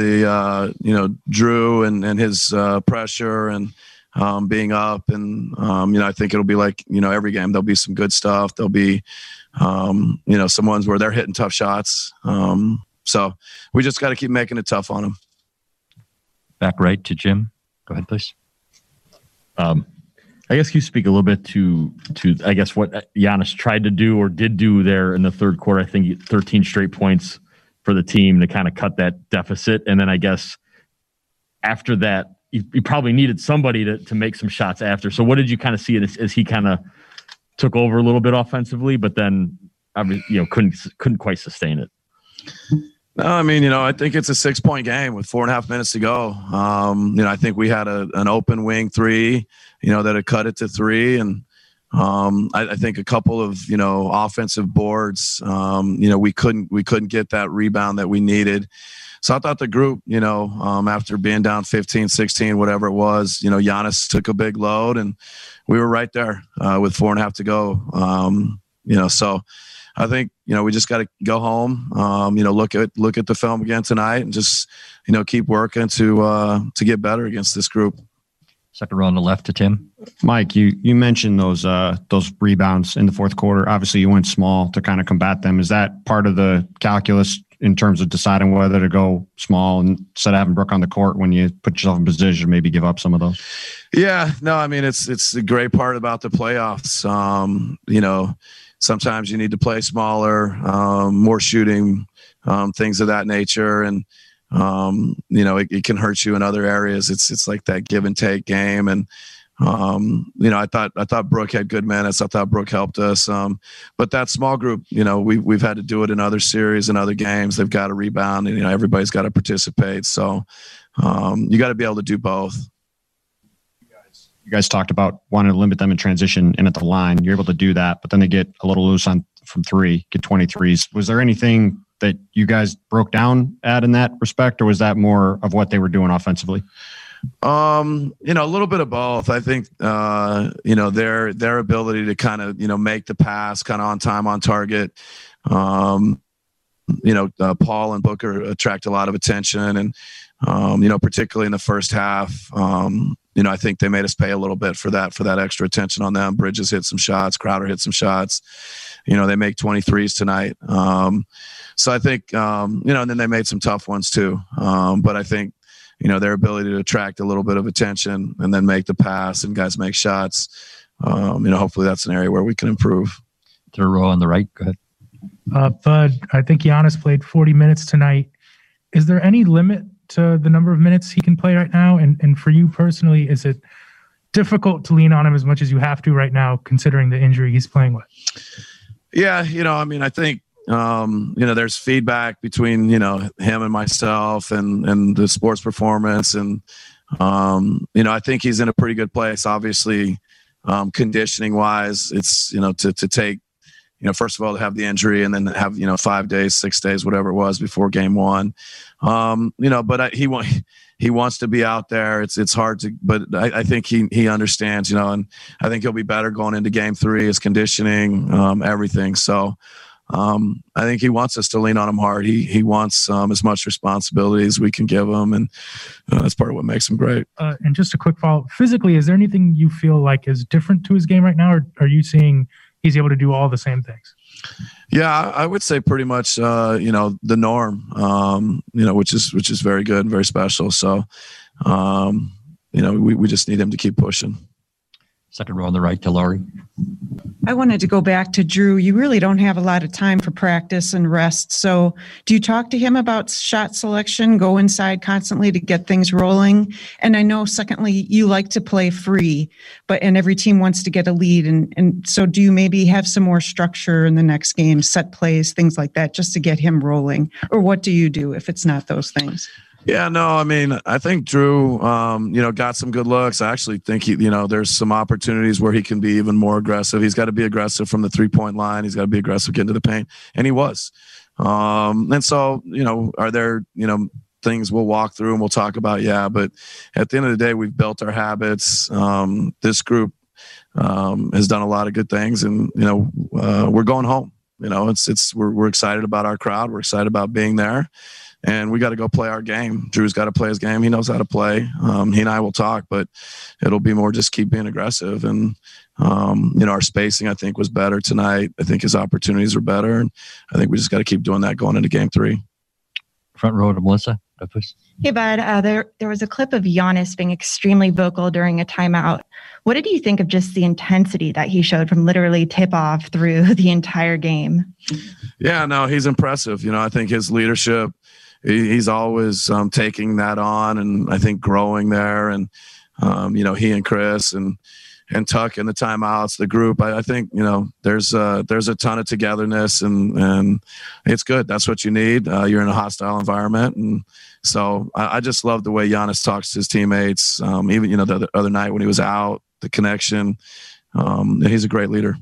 Drew and his pressure and being up. And, I think it'll be like, every game. There'll be some good stuff. There'll be, some ones where they're hitting tough shots. So we just got to keep making it tough on them. Back right to Jim. Go ahead, please. I guess you speak a little bit to I guess what Giannis tried to do or did do there in the third quarter. I think 13 straight points for the team to kind of cut that deficit. And then I guess after that, you probably needed somebody to make some shots after. So what did you kind of see as he kind of took over a little bit offensively, but then couldn't quite sustain it? No, I think it's a 6-point game with 4.5 minutes to go. I think we had an open wing three, that had cut it to 3. And I think a couple of, offensive boards, we couldn't get that rebound that we needed. So I thought the group, after being down 15, 16, whatever it was, Giannis took a big load and we were right there with 4.5 to go. So I think, we just got to go home, look at the film again tonight and just, keep working to get better against this group. Second row on the left to Tim. Mike, you mentioned those rebounds in the fourth quarter. Obviously, you went small to kind of combat them. Is that part of the calculus in terms of deciding whether to go small instead of having Brooke on the court when you put yourself in position to maybe give up some of those? Yeah, no, it's the great part about the playoffs. Sometimes you need to play smaller, more shooting, things of that nature. And, it can hurt you in other areas. It's like that give and take game. And, I thought Brooke had good minutes. I thought Brooke helped us. But that small group, we've had to do it in other series and other games. They've got to rebound and, everybody's got to participate. So, you got to be able to do both. You guys talked about wanting to limit them in transition and at the line. You're able to do that, but then they get a little loose from 3, get 23s. Was there anything that you guys broke down at in that respect, or was that more of what they were doing offensively? A little bit of both. I think, their ability to kind of, make the pass kind of on time, on target. Paul and Booker attract a lot of attention and, particularly in the first half, I think they made us pay a little bit for that extra attention on them. Bridges hit some shots. Crowder hit some shots. They make 23s tonight. So I think, and then they made some tough ones too. But I think, their ability to attract a little bit of attention and then make the pass and guys make shots, hopefully that's an area where we can improve. Third row on the right. Go ahead. Bud, I think Giannis played 40 minutes tonight. Is there any limit to the number of minutes he can play right now? And for you personally, is it difficult to lean on him as much as you have to right now, considering the injury he's playing with? Yeah, I think, there's feedback between, him and myself and the sports performance. And, I think he's in a pretty good place. Obviously, conditioning wise, it's, to take, first of all, to have the injury and then have, 5 days, 6 days, whatever it was before game 1. But he wants to be out there. It's hard to, but I think he understands, and I think he'll be better going into game 3, his conditioning, everything. So, I think he wants us to lean on him hard. He wants as much responsibility as we can give him, and that's part of what makes him great. And just a quick follow-up. Physically, is there anything you feel like is different to his game right now, or are you seeing he's able to do all the same things? Yeah, I would say pretty much, the norm, which is very good and very special. So, we just need him to keep pushing. Second row on the right to Laurie. I wanted to go back to Drew. You really don't have a lot of time for practice and rest. So do you talk to him about shot selection, go inside constantly to get things rolling? And I know, secondly, you like to play free, and every team wants to get a lead. And so do you maybe have some more structure in the next game, set plays, things like that, just to get him rolling? Or what do you do if it's not those things? Yeah, no, I mean, I think Drew, got some good looks. I actually think there's some opportunities where he can be even more aggressive. He's got to be aggressive from the 3-point line. He's got to be aggressive getting to the paint, and he was. And so, are there, things we'll walk through and we'll talk about? Yeah, but at the end of the day, we've built our habits. This group has done a lot of good things, and we're going home. We're excited about our crowd. We're excited about being there. And we got to go play our game. Drew's got to play his game. He knows how to play. He and I will talk, but it'll be more just keep being aggressive. And, our spacing, I think, was better tonight. I think his opportunities were better. And I think we just got to keep doing that going into game 3. Front row to Melissa. Hey, Bud. There was a clip of Giannis being extremely vocal during a timeout. What did you think of just the intensity that he showed from literally tip-off through the entire game? Yeah, no, he's impressive. I think his leadership, he's always taking that on, and I think growing there. And he and Chris and Tuck in the timeouts, the group. I think there's a ton of togetherness, and it's good. That's what you need. You're in a hostile environment, and so I just love the way Giannis talks to his teammates. Even the other night when he was out, the connection. He's a great leader.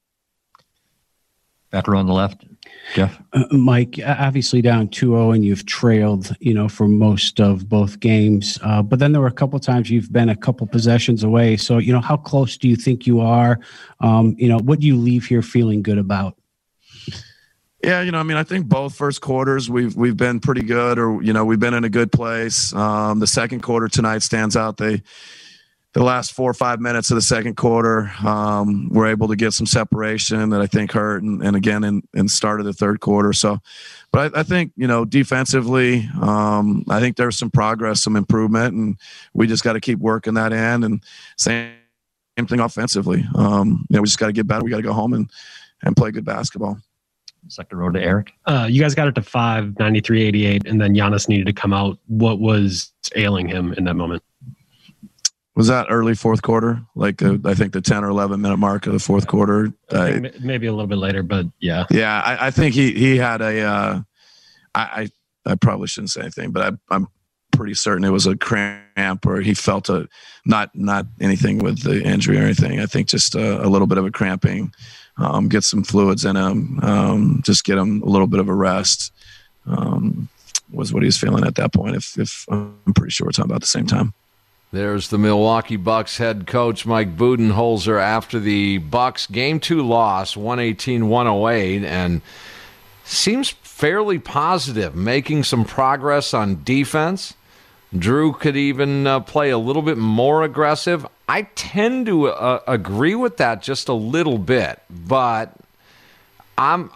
Back row on the left. Jeff? Mike, obviously down 2-0 and you've trailed, for most of both games. But then there were a couple of times you've been a couple possessions away. So, how close do you think you are? What do you leave here feeling good about? Yeah, I think both first quarters we've been pretty good, or, we've been in a good place. The second quarter tonight stands out. The last 4 or 5 minutes of the second quarter, we're able to get some separation that I think hurt, and again in start of the third quarter. So, but I think defensively, I think there's some progress, some improvement, and we just got to keep working that end. And same thing offensively. We just got to get better. We got to go home and play good basketball. Second row to Eric. You guys got it to 5, 93-88, and then Giannis needed to come out. What was ailing him in that moment? Was that early fourth quarter? I think the 10 or 11 minute mark of the fourth quarter. Maybe a little bit later, but yeah. Yeah, I think he had a. I probably shouldn't say anything, but I'm pretty certain it was a cramp, or he felt not anything with the injury or anything. I think just a little bit of a cramping. Get some fluids in him. Just get him a little bit of a rest. Was what he was feeling at that point. If I'm pretty sure we're talking about the same time. There's the Milwaukee Bucks head coach Mike Budenholzer after the Bucks Game 2 loss, 118-108, and seems fairly positive, making some progress on defense. Drew could even play a little bit more aggressive. I tend to agree with that just a little bit, but I'm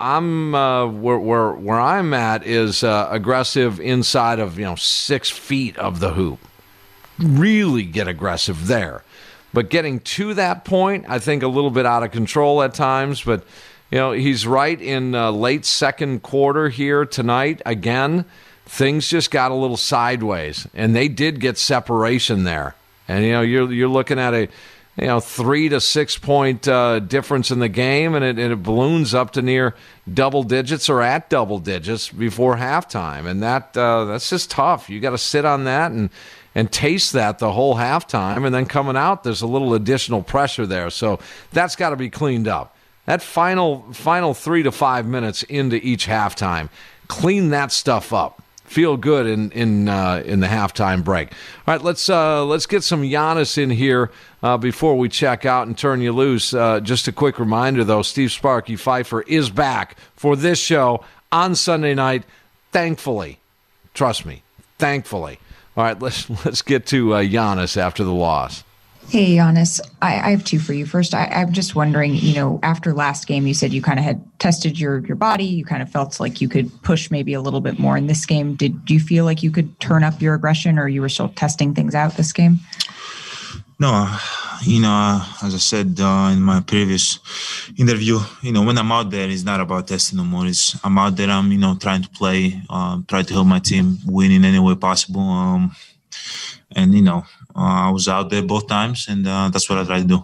where I'm at is aggressive inside of 6 feet of the hoop. Really get aggressive there. But getting to that point, I think a little bit out of control at times. But, he's right in late second quarter here tonight. Again, things just got a little sideways, and they did get separation there. And, you're looking at a 3 to 6 point difference in the game, and it balloons up to near double digits or at double digits before halftime. And that's just tough. You got to sit on that and taste that the whole halftime, and then coming out, there's a little additional pressure there. So that's got to be cleaned up. That final 3 to 5 minutes into each halftime, clean that stuff up. Feel good in the halftime break. All right, let's get some Giannis in here before we check out and turn you loose. Just a quick reminder, though, Steve Sparky Pfeiffer is back for this show on Sunday night. Thankfully, trust me, thankfully. All right, let's get to Giannis after the loss. Hey, Giannis, I have two for you. First, I'm just wondering, after last game, you said you kind of had tested your body. You kind of felt like you could push maybe a little bit more in this game. Do you feel like you could turn up your aggression, or you were still testing things out this game? No, as I said in my previous interview, when I'm out there, it's not about testing no more. I'm out there, I'm, trying to play, try to help my team win in any way possible. I was out there both times, and that's what I try to do.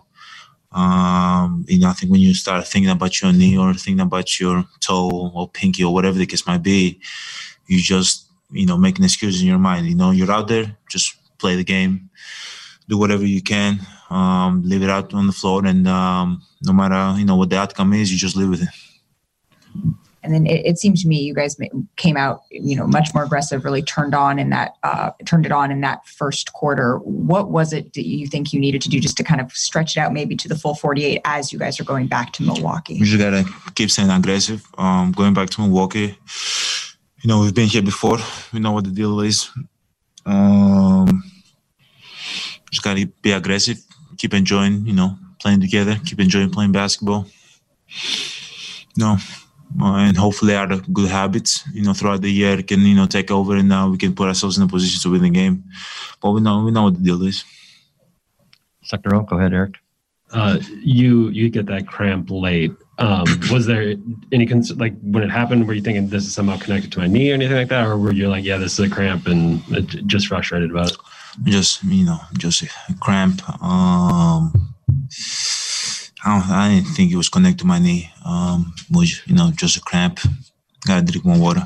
I think when you start thinking about your knee or thinking about your toe or pinky or whatever the case might be, you just, make an excuse in your mind. You're out there, just play the game, do whatever you can, leave it out on the floor, and no matter, what the outcome is, you just live with it. And then it seemed to me you guys came out, much more aggressive, really turned it on in that first quarter. What was it that you think you needed to do just to kind of stretch it out maybe to the full 48 as you guys are going back to Milwaukee? We just got to keep staying aggressive. Going back to Milwaukee, we've been here before. We know what the deal is. Just got to be aggressive, keep enjoying, playing together, keep enjoying playing basketball. And hopefully our good habits, throughout the year can, take over, and now we can put ourselves in a position to win the game. But we know what the deal is. Second row, go ahead, Eric. You get that cramp late. Was there any when it happened, were you thinking this is somehow connected to my knee or anything like that, or were you like, yeah, this is a cramp and just frustrated about it? Just a cramp. I didn't think it was connected to my knee. Was, just a cramp. Gotta drink more water.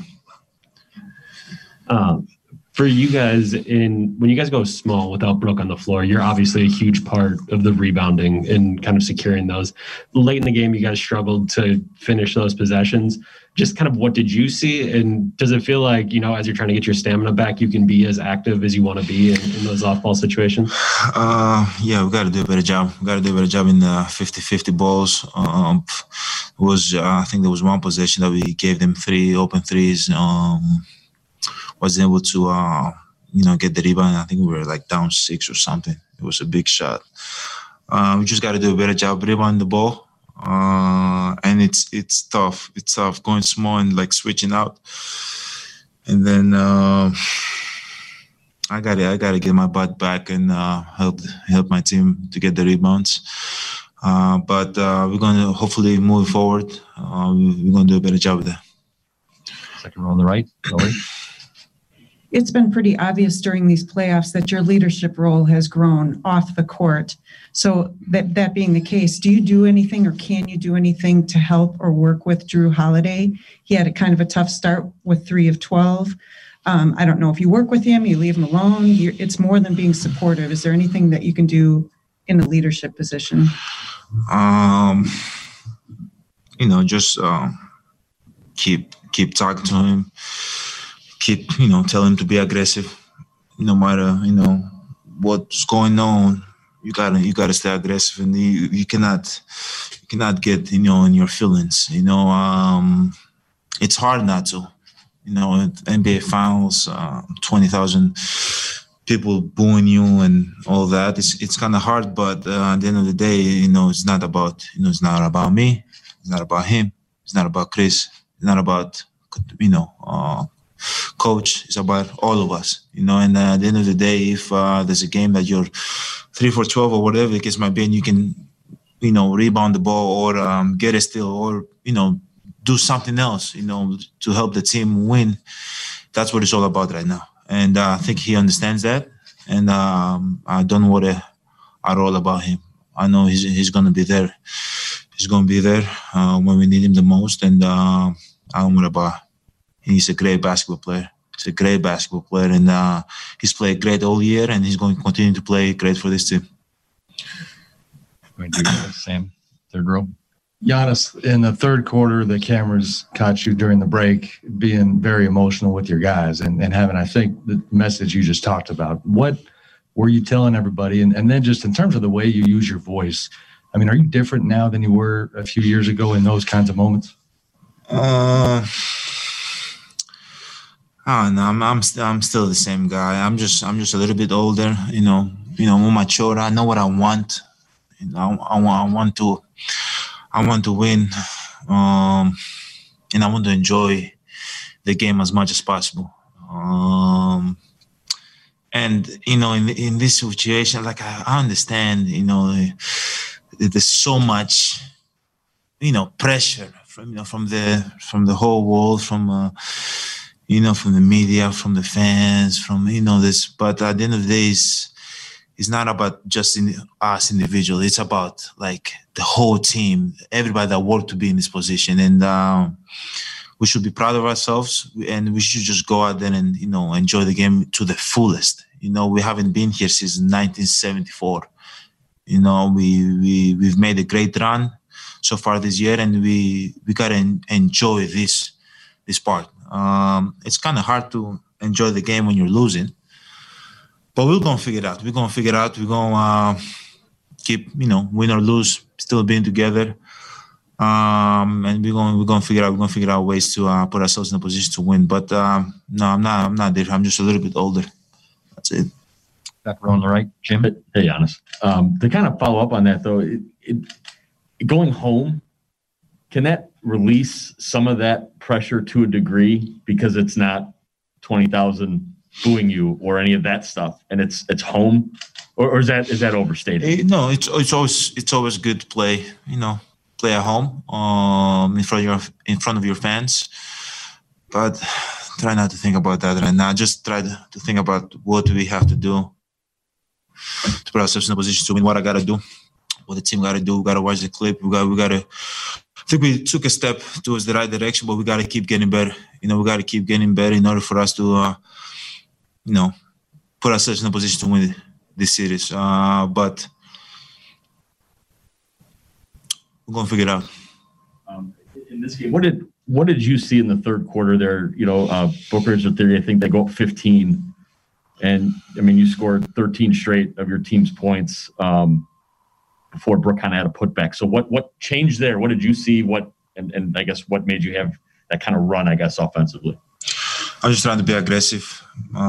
For you guys, when you guys go small without Brooke on the floor, you're obviously a huge part of the rebounding and kind of securing those. Late in the game, you guys struggled to finish those possessions. Just kind of what did you see? And does it feel like, as you're trying to get your stamina back, you can be as active as you want to be in those off-ball situations? Yeah, we got to do a better job. We got to do a better job in the 50-50 balls. I think there was one possession that we gave them 3 open threes. Wasn't able to, get the rebound. I think we were like down 6 or something. It was a big shot. We just got to do a better job rebounding the ball. And it's tough. It's tough going small and like switching out. And then I gotta get my butt back and help my team to get the rebounds. But we're gonna hopefully move forward. We're gonna do a better job with that. Second row on the right, Lori. It's been pretty obvious during these playoffs that your leadership role has grown off the court. So that being the case, do you do anything or can you do anything to help or work with Jrue Holiday? He had a kind of a tough start with 3 of 12. I don't know if you work with him, you leave him alone. It's more than being supportive. Is there anything that you can do in a leadership position? Just keep talking to him. Keep, tell him to be aggressive. No matter, what's going on, you gotta stay aggressive, and you cannot get, in your feelings. It's hard not to. NBA Finals, 20,000 people booing you and all that. It's kind of hard, but at the end of the day, it's not about, it's not about me. It's not about him. It's not about Chris. It's not about, coach. Is about all of us, and at the end of the day, if there's a game that you're 3 for 12 or whatever the case might be, and you can, rebound the ball or get a steal or, do something else, to help the team win, that's what it's all about right now. And I think he understands that, and I don't worry at all about him. I know he's going to be there. He's going to be there when we need him the most, and I don't worry about. He's a great basketball player. He's a great basketball player, and he's played great all year, and he's going to continue to play great for this team. Sam, third row. Giannis, in the third quarter, the cameras caught you during the break being very emotional with your guys and having, I think, the message you just talked about. What were you telling everybody? And then just in terms of the way you use your voice, I mean, are you different now than you were a few years ago in those kinds of moments? Oh no, I'm still the same guy. I'm just a little bit older, more mature. I know what I want. I want to win, and I want to enjoy the game as much as possible. And in this situation, like I understand, there's so much, pressure from the whole world, from the media, from the fans, from this. But at the end of the day, it's not about just us individuals. It's about like the whole team, everybody that worked to be in this position, and we should be proud of ourselves, and we should just go out there and enjoy the game to the fullest. We haven't been here since 1974. We've made a great run so far this year, and we gotta enjoy this part. It's kind of hard to enjoy the game when you're losing, but we're gonna figure it out. We're gonna keep win or lose, still being together. And we're gonna figure out ways to put ourselves in a position to win. But no, I'm not there. I'm just a little bit older. That's it. Back row on the right, Jim. Hey, Giannis. To kind of follow up on that, though, going home, can that release some of that pressure to a degree because it's not 20,000 booing you or any of that stuff, and it's home, or is that overstated? No, it's always good to play. Play at home, in front of your fans, but try not to think about that right now. Just try to think about what we have to do to put ourselves in a position to win. What I gotta do, what the team gotta do. We gotta watch the clip. We gotta. I think we took a step towards the right direction, but we gotta keep getting better. We gotta keep getting better in order for us to, put ourselves in a position to win this series. But we're gonna figure it out. In this game, what did you see in the third quarter there? Booker's a theory. I think they go up 15, and I mean you scored 13 straight of your team's points before Brook kind of had a putback. So what changed there? What did you see? And I guess what made you have that kind of run? I guess offensively. I'm just trying to be aggressive.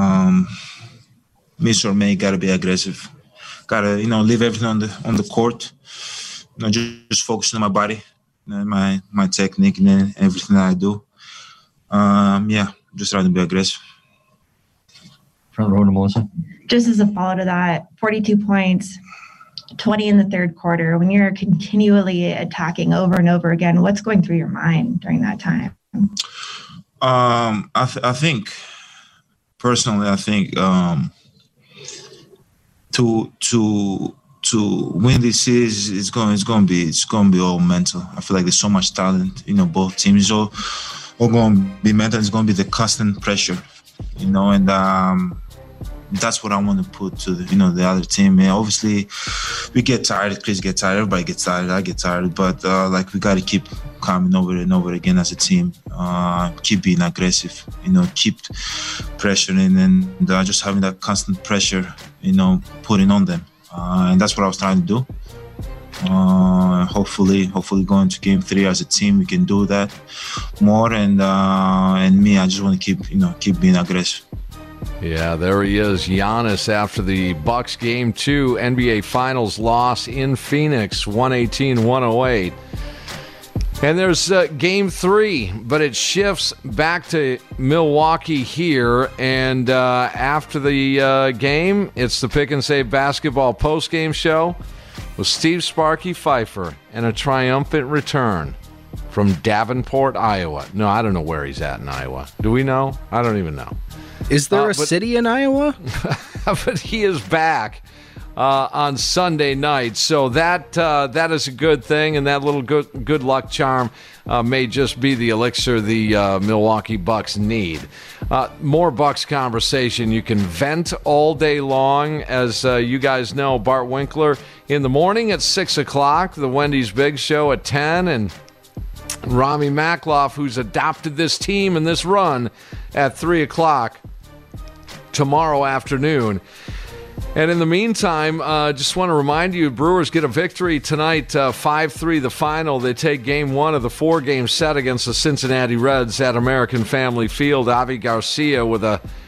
Miss or May gotta be aggressive. Gotta leave everything on the court. Just focusing on my body, my technique, and then everything that I do. Just trying to be aggressive. Front row to Melissa. Just as a follow to that, 42 points, 20 in the third quarter. When you're continually attacking over and over again, what's going through your mind during that time? I think personally, to win this series, it's going to be all mental. I feel like there's so much talent, both teams. All going to be mental. It's going to be the constant pressure, and that's what I want to put to the other team. And obviously, we get tired. Chris gets tired. Everybody gets tired. I get tired. But we got to keep coming over and over again as a team. Keep being aggressive. Keep pressuring and just having that constant pressure. Putting on them. And that's what I was trying to do. Hopefully going to game 3 as a team, we can do that more. And me, I just want to keep being aggressive. Yeah, there he is, Giannis, after the Bucks Game 2 NBA Finals loss in Phoenix, 118-108. And there's Game 3, but it shifts back to Milwaukee here. And after the game, it's the Pick and Save Basketball postgame show with Steve Sparky Pfeiffer and a triumphant return from Davenport, Iowa. No, I don't know where he's at in Iowa. Do we know? I don't even know. Is there a city in Iowa? But he is back on Sunday night, so that is a good thing, and that little good luck charm may just be the elixir the Milwaukee Bucks need. More Bucks conversation. You can vent all day long, as you guys know. Bart Winkler in the morning at 6 o'clock, the Wendy's Big Show at 10, and Rami Makloff, who's adopted this team and this run, at 3 o'clock tomorrow afternoon. And in the meantime, just want to remind you, Brewers get a victory tonight, 5-3 the final. They take Game 1 of the 4-game set against the Cincinnati Reds at American Family Field. Avi Garcia with a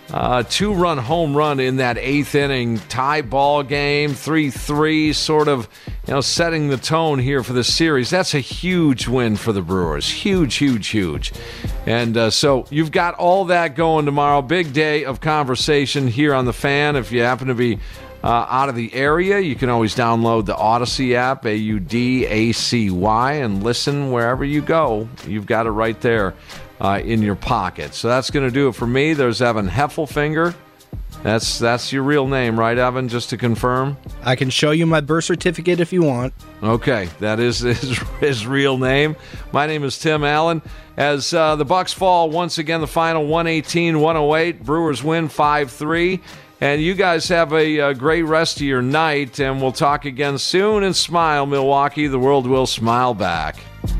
2-run home run in that 8th inning, tie ball game, 3-3, sort of, setting the tone here for the series. That's a huge win for the Brewers. Huge, huge, huge. And so you've got all that going tomorrow. Big day of conversation here on The Fan. If you happen to be out of the area, you can always download the Odyssey app, AUDACY, and listen wherever you go. You've got it right there in your pocket. So that's going to do it for me. There's Evan Heffelfinger. That's your real name, right, Evan? Just to confirm. I can show you my birth certificate if you want. Okay, that is his real name. My name is Tim Allen. As the Bucks fall once again, the final 118-108. Brewers win 5-3. And you guys have a great rest of your night, and we'll talk again soon. And smile, Milwaukee. The world will smile back.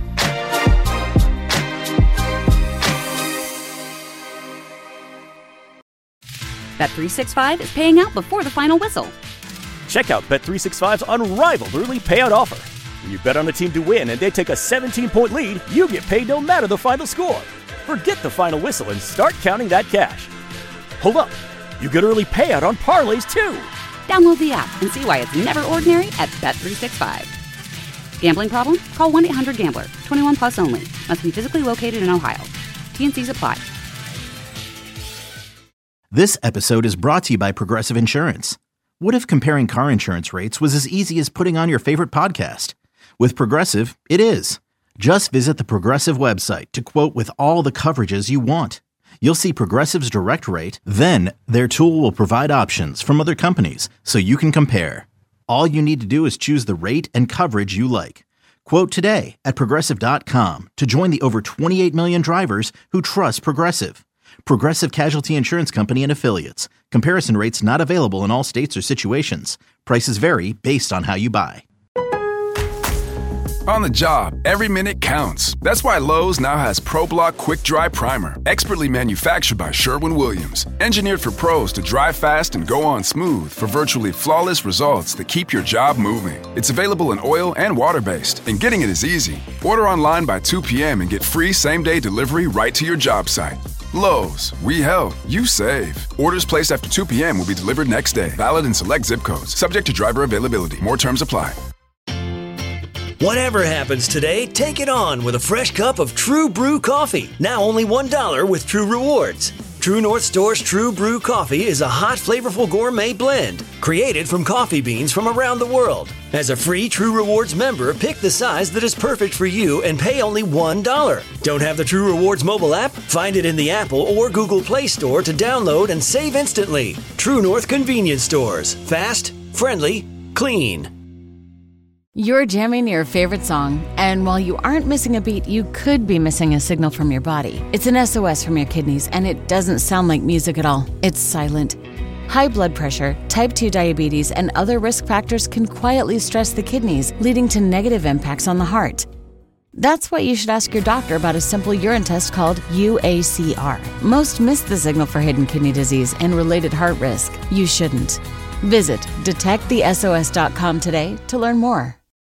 Bet365 is paying out before the final whistle. Check out Bet365's unrivaled early payout offer. When you bet on a team to win and they take a 17-point lead, you get paid no matter the final score. Forget the final whistle and start counting that cash. Hold up. You get early payout on parlays, too. Download the app and see why it's never ordinary at Bet365. Gambling problem? Call 1-800-GAMBLER. 21 plus only. Must be physically located in Ohio. T&Cs apply. This episode is brought to you by Progressive Insurance. What if comparing car insurance rates was as easy as putting on your favorite podcast? With Progressive, it is. Just visit the Progressive website to quote with all the coverages you want. You'll see Progressive's direct rate, then their tool will provide options from other companies so you can compare. All you need to do is choose the rate and coverage you like. Quote today at Progressive.com to join the over 28 million drivers who trust Progressive. Progressive Casualty Insurance Company and Affiliates. Comparison rates not available in all states or situations. Prices vary based on how you buy. On the job, every minute counts. That's why Lowe's now has ProBlock Quick Dry Primer, expertly manufactured by Sherwin-Williams. Engineered for pros to dry fast and go on smooth for virtually flawless results that keep your job moving. It's available in oil and water-based, and getting it is easy. Order online by 2 p.m. and get free same-day delivery right to your job site. Lowe's, we help, you save. Orders placed after 2 p.m. will be delivered next day. Valid in select zip codes. Subject to driver availability. More terms apply. Whatever happens today, take it on with a fresh cup of True Brew coffee. Now only $1 with True Rewards. True North Store's True Brew coffee is a hot, flavorful gourmet blend created from coffee beans from around the world. As a free True Rewards member, pick the size that is perfect for you and pay only $1. Don't have the True Rewards mobile app? Find it in the Apple or Google Play Store to download and save instantly. True North Convenience Stores. Fast, friendly, clean. You're jamming your favorite song, and while you aren't missing a beat, you could be missing a signal from your body. It's an SOS from your kidneys, and it doesn't sound like music at all. It's silent. High blood pressure, type 2 diabetes, and other risk factors can quietly stress the kidneys, leading to negative impacts on the heart. That's why you should ask your doctor about a simple urine test called UACR. Most miss the signal for hidden kidney disease and related heart risk. You shouldn't. Visit detectthesos.com today to learn more.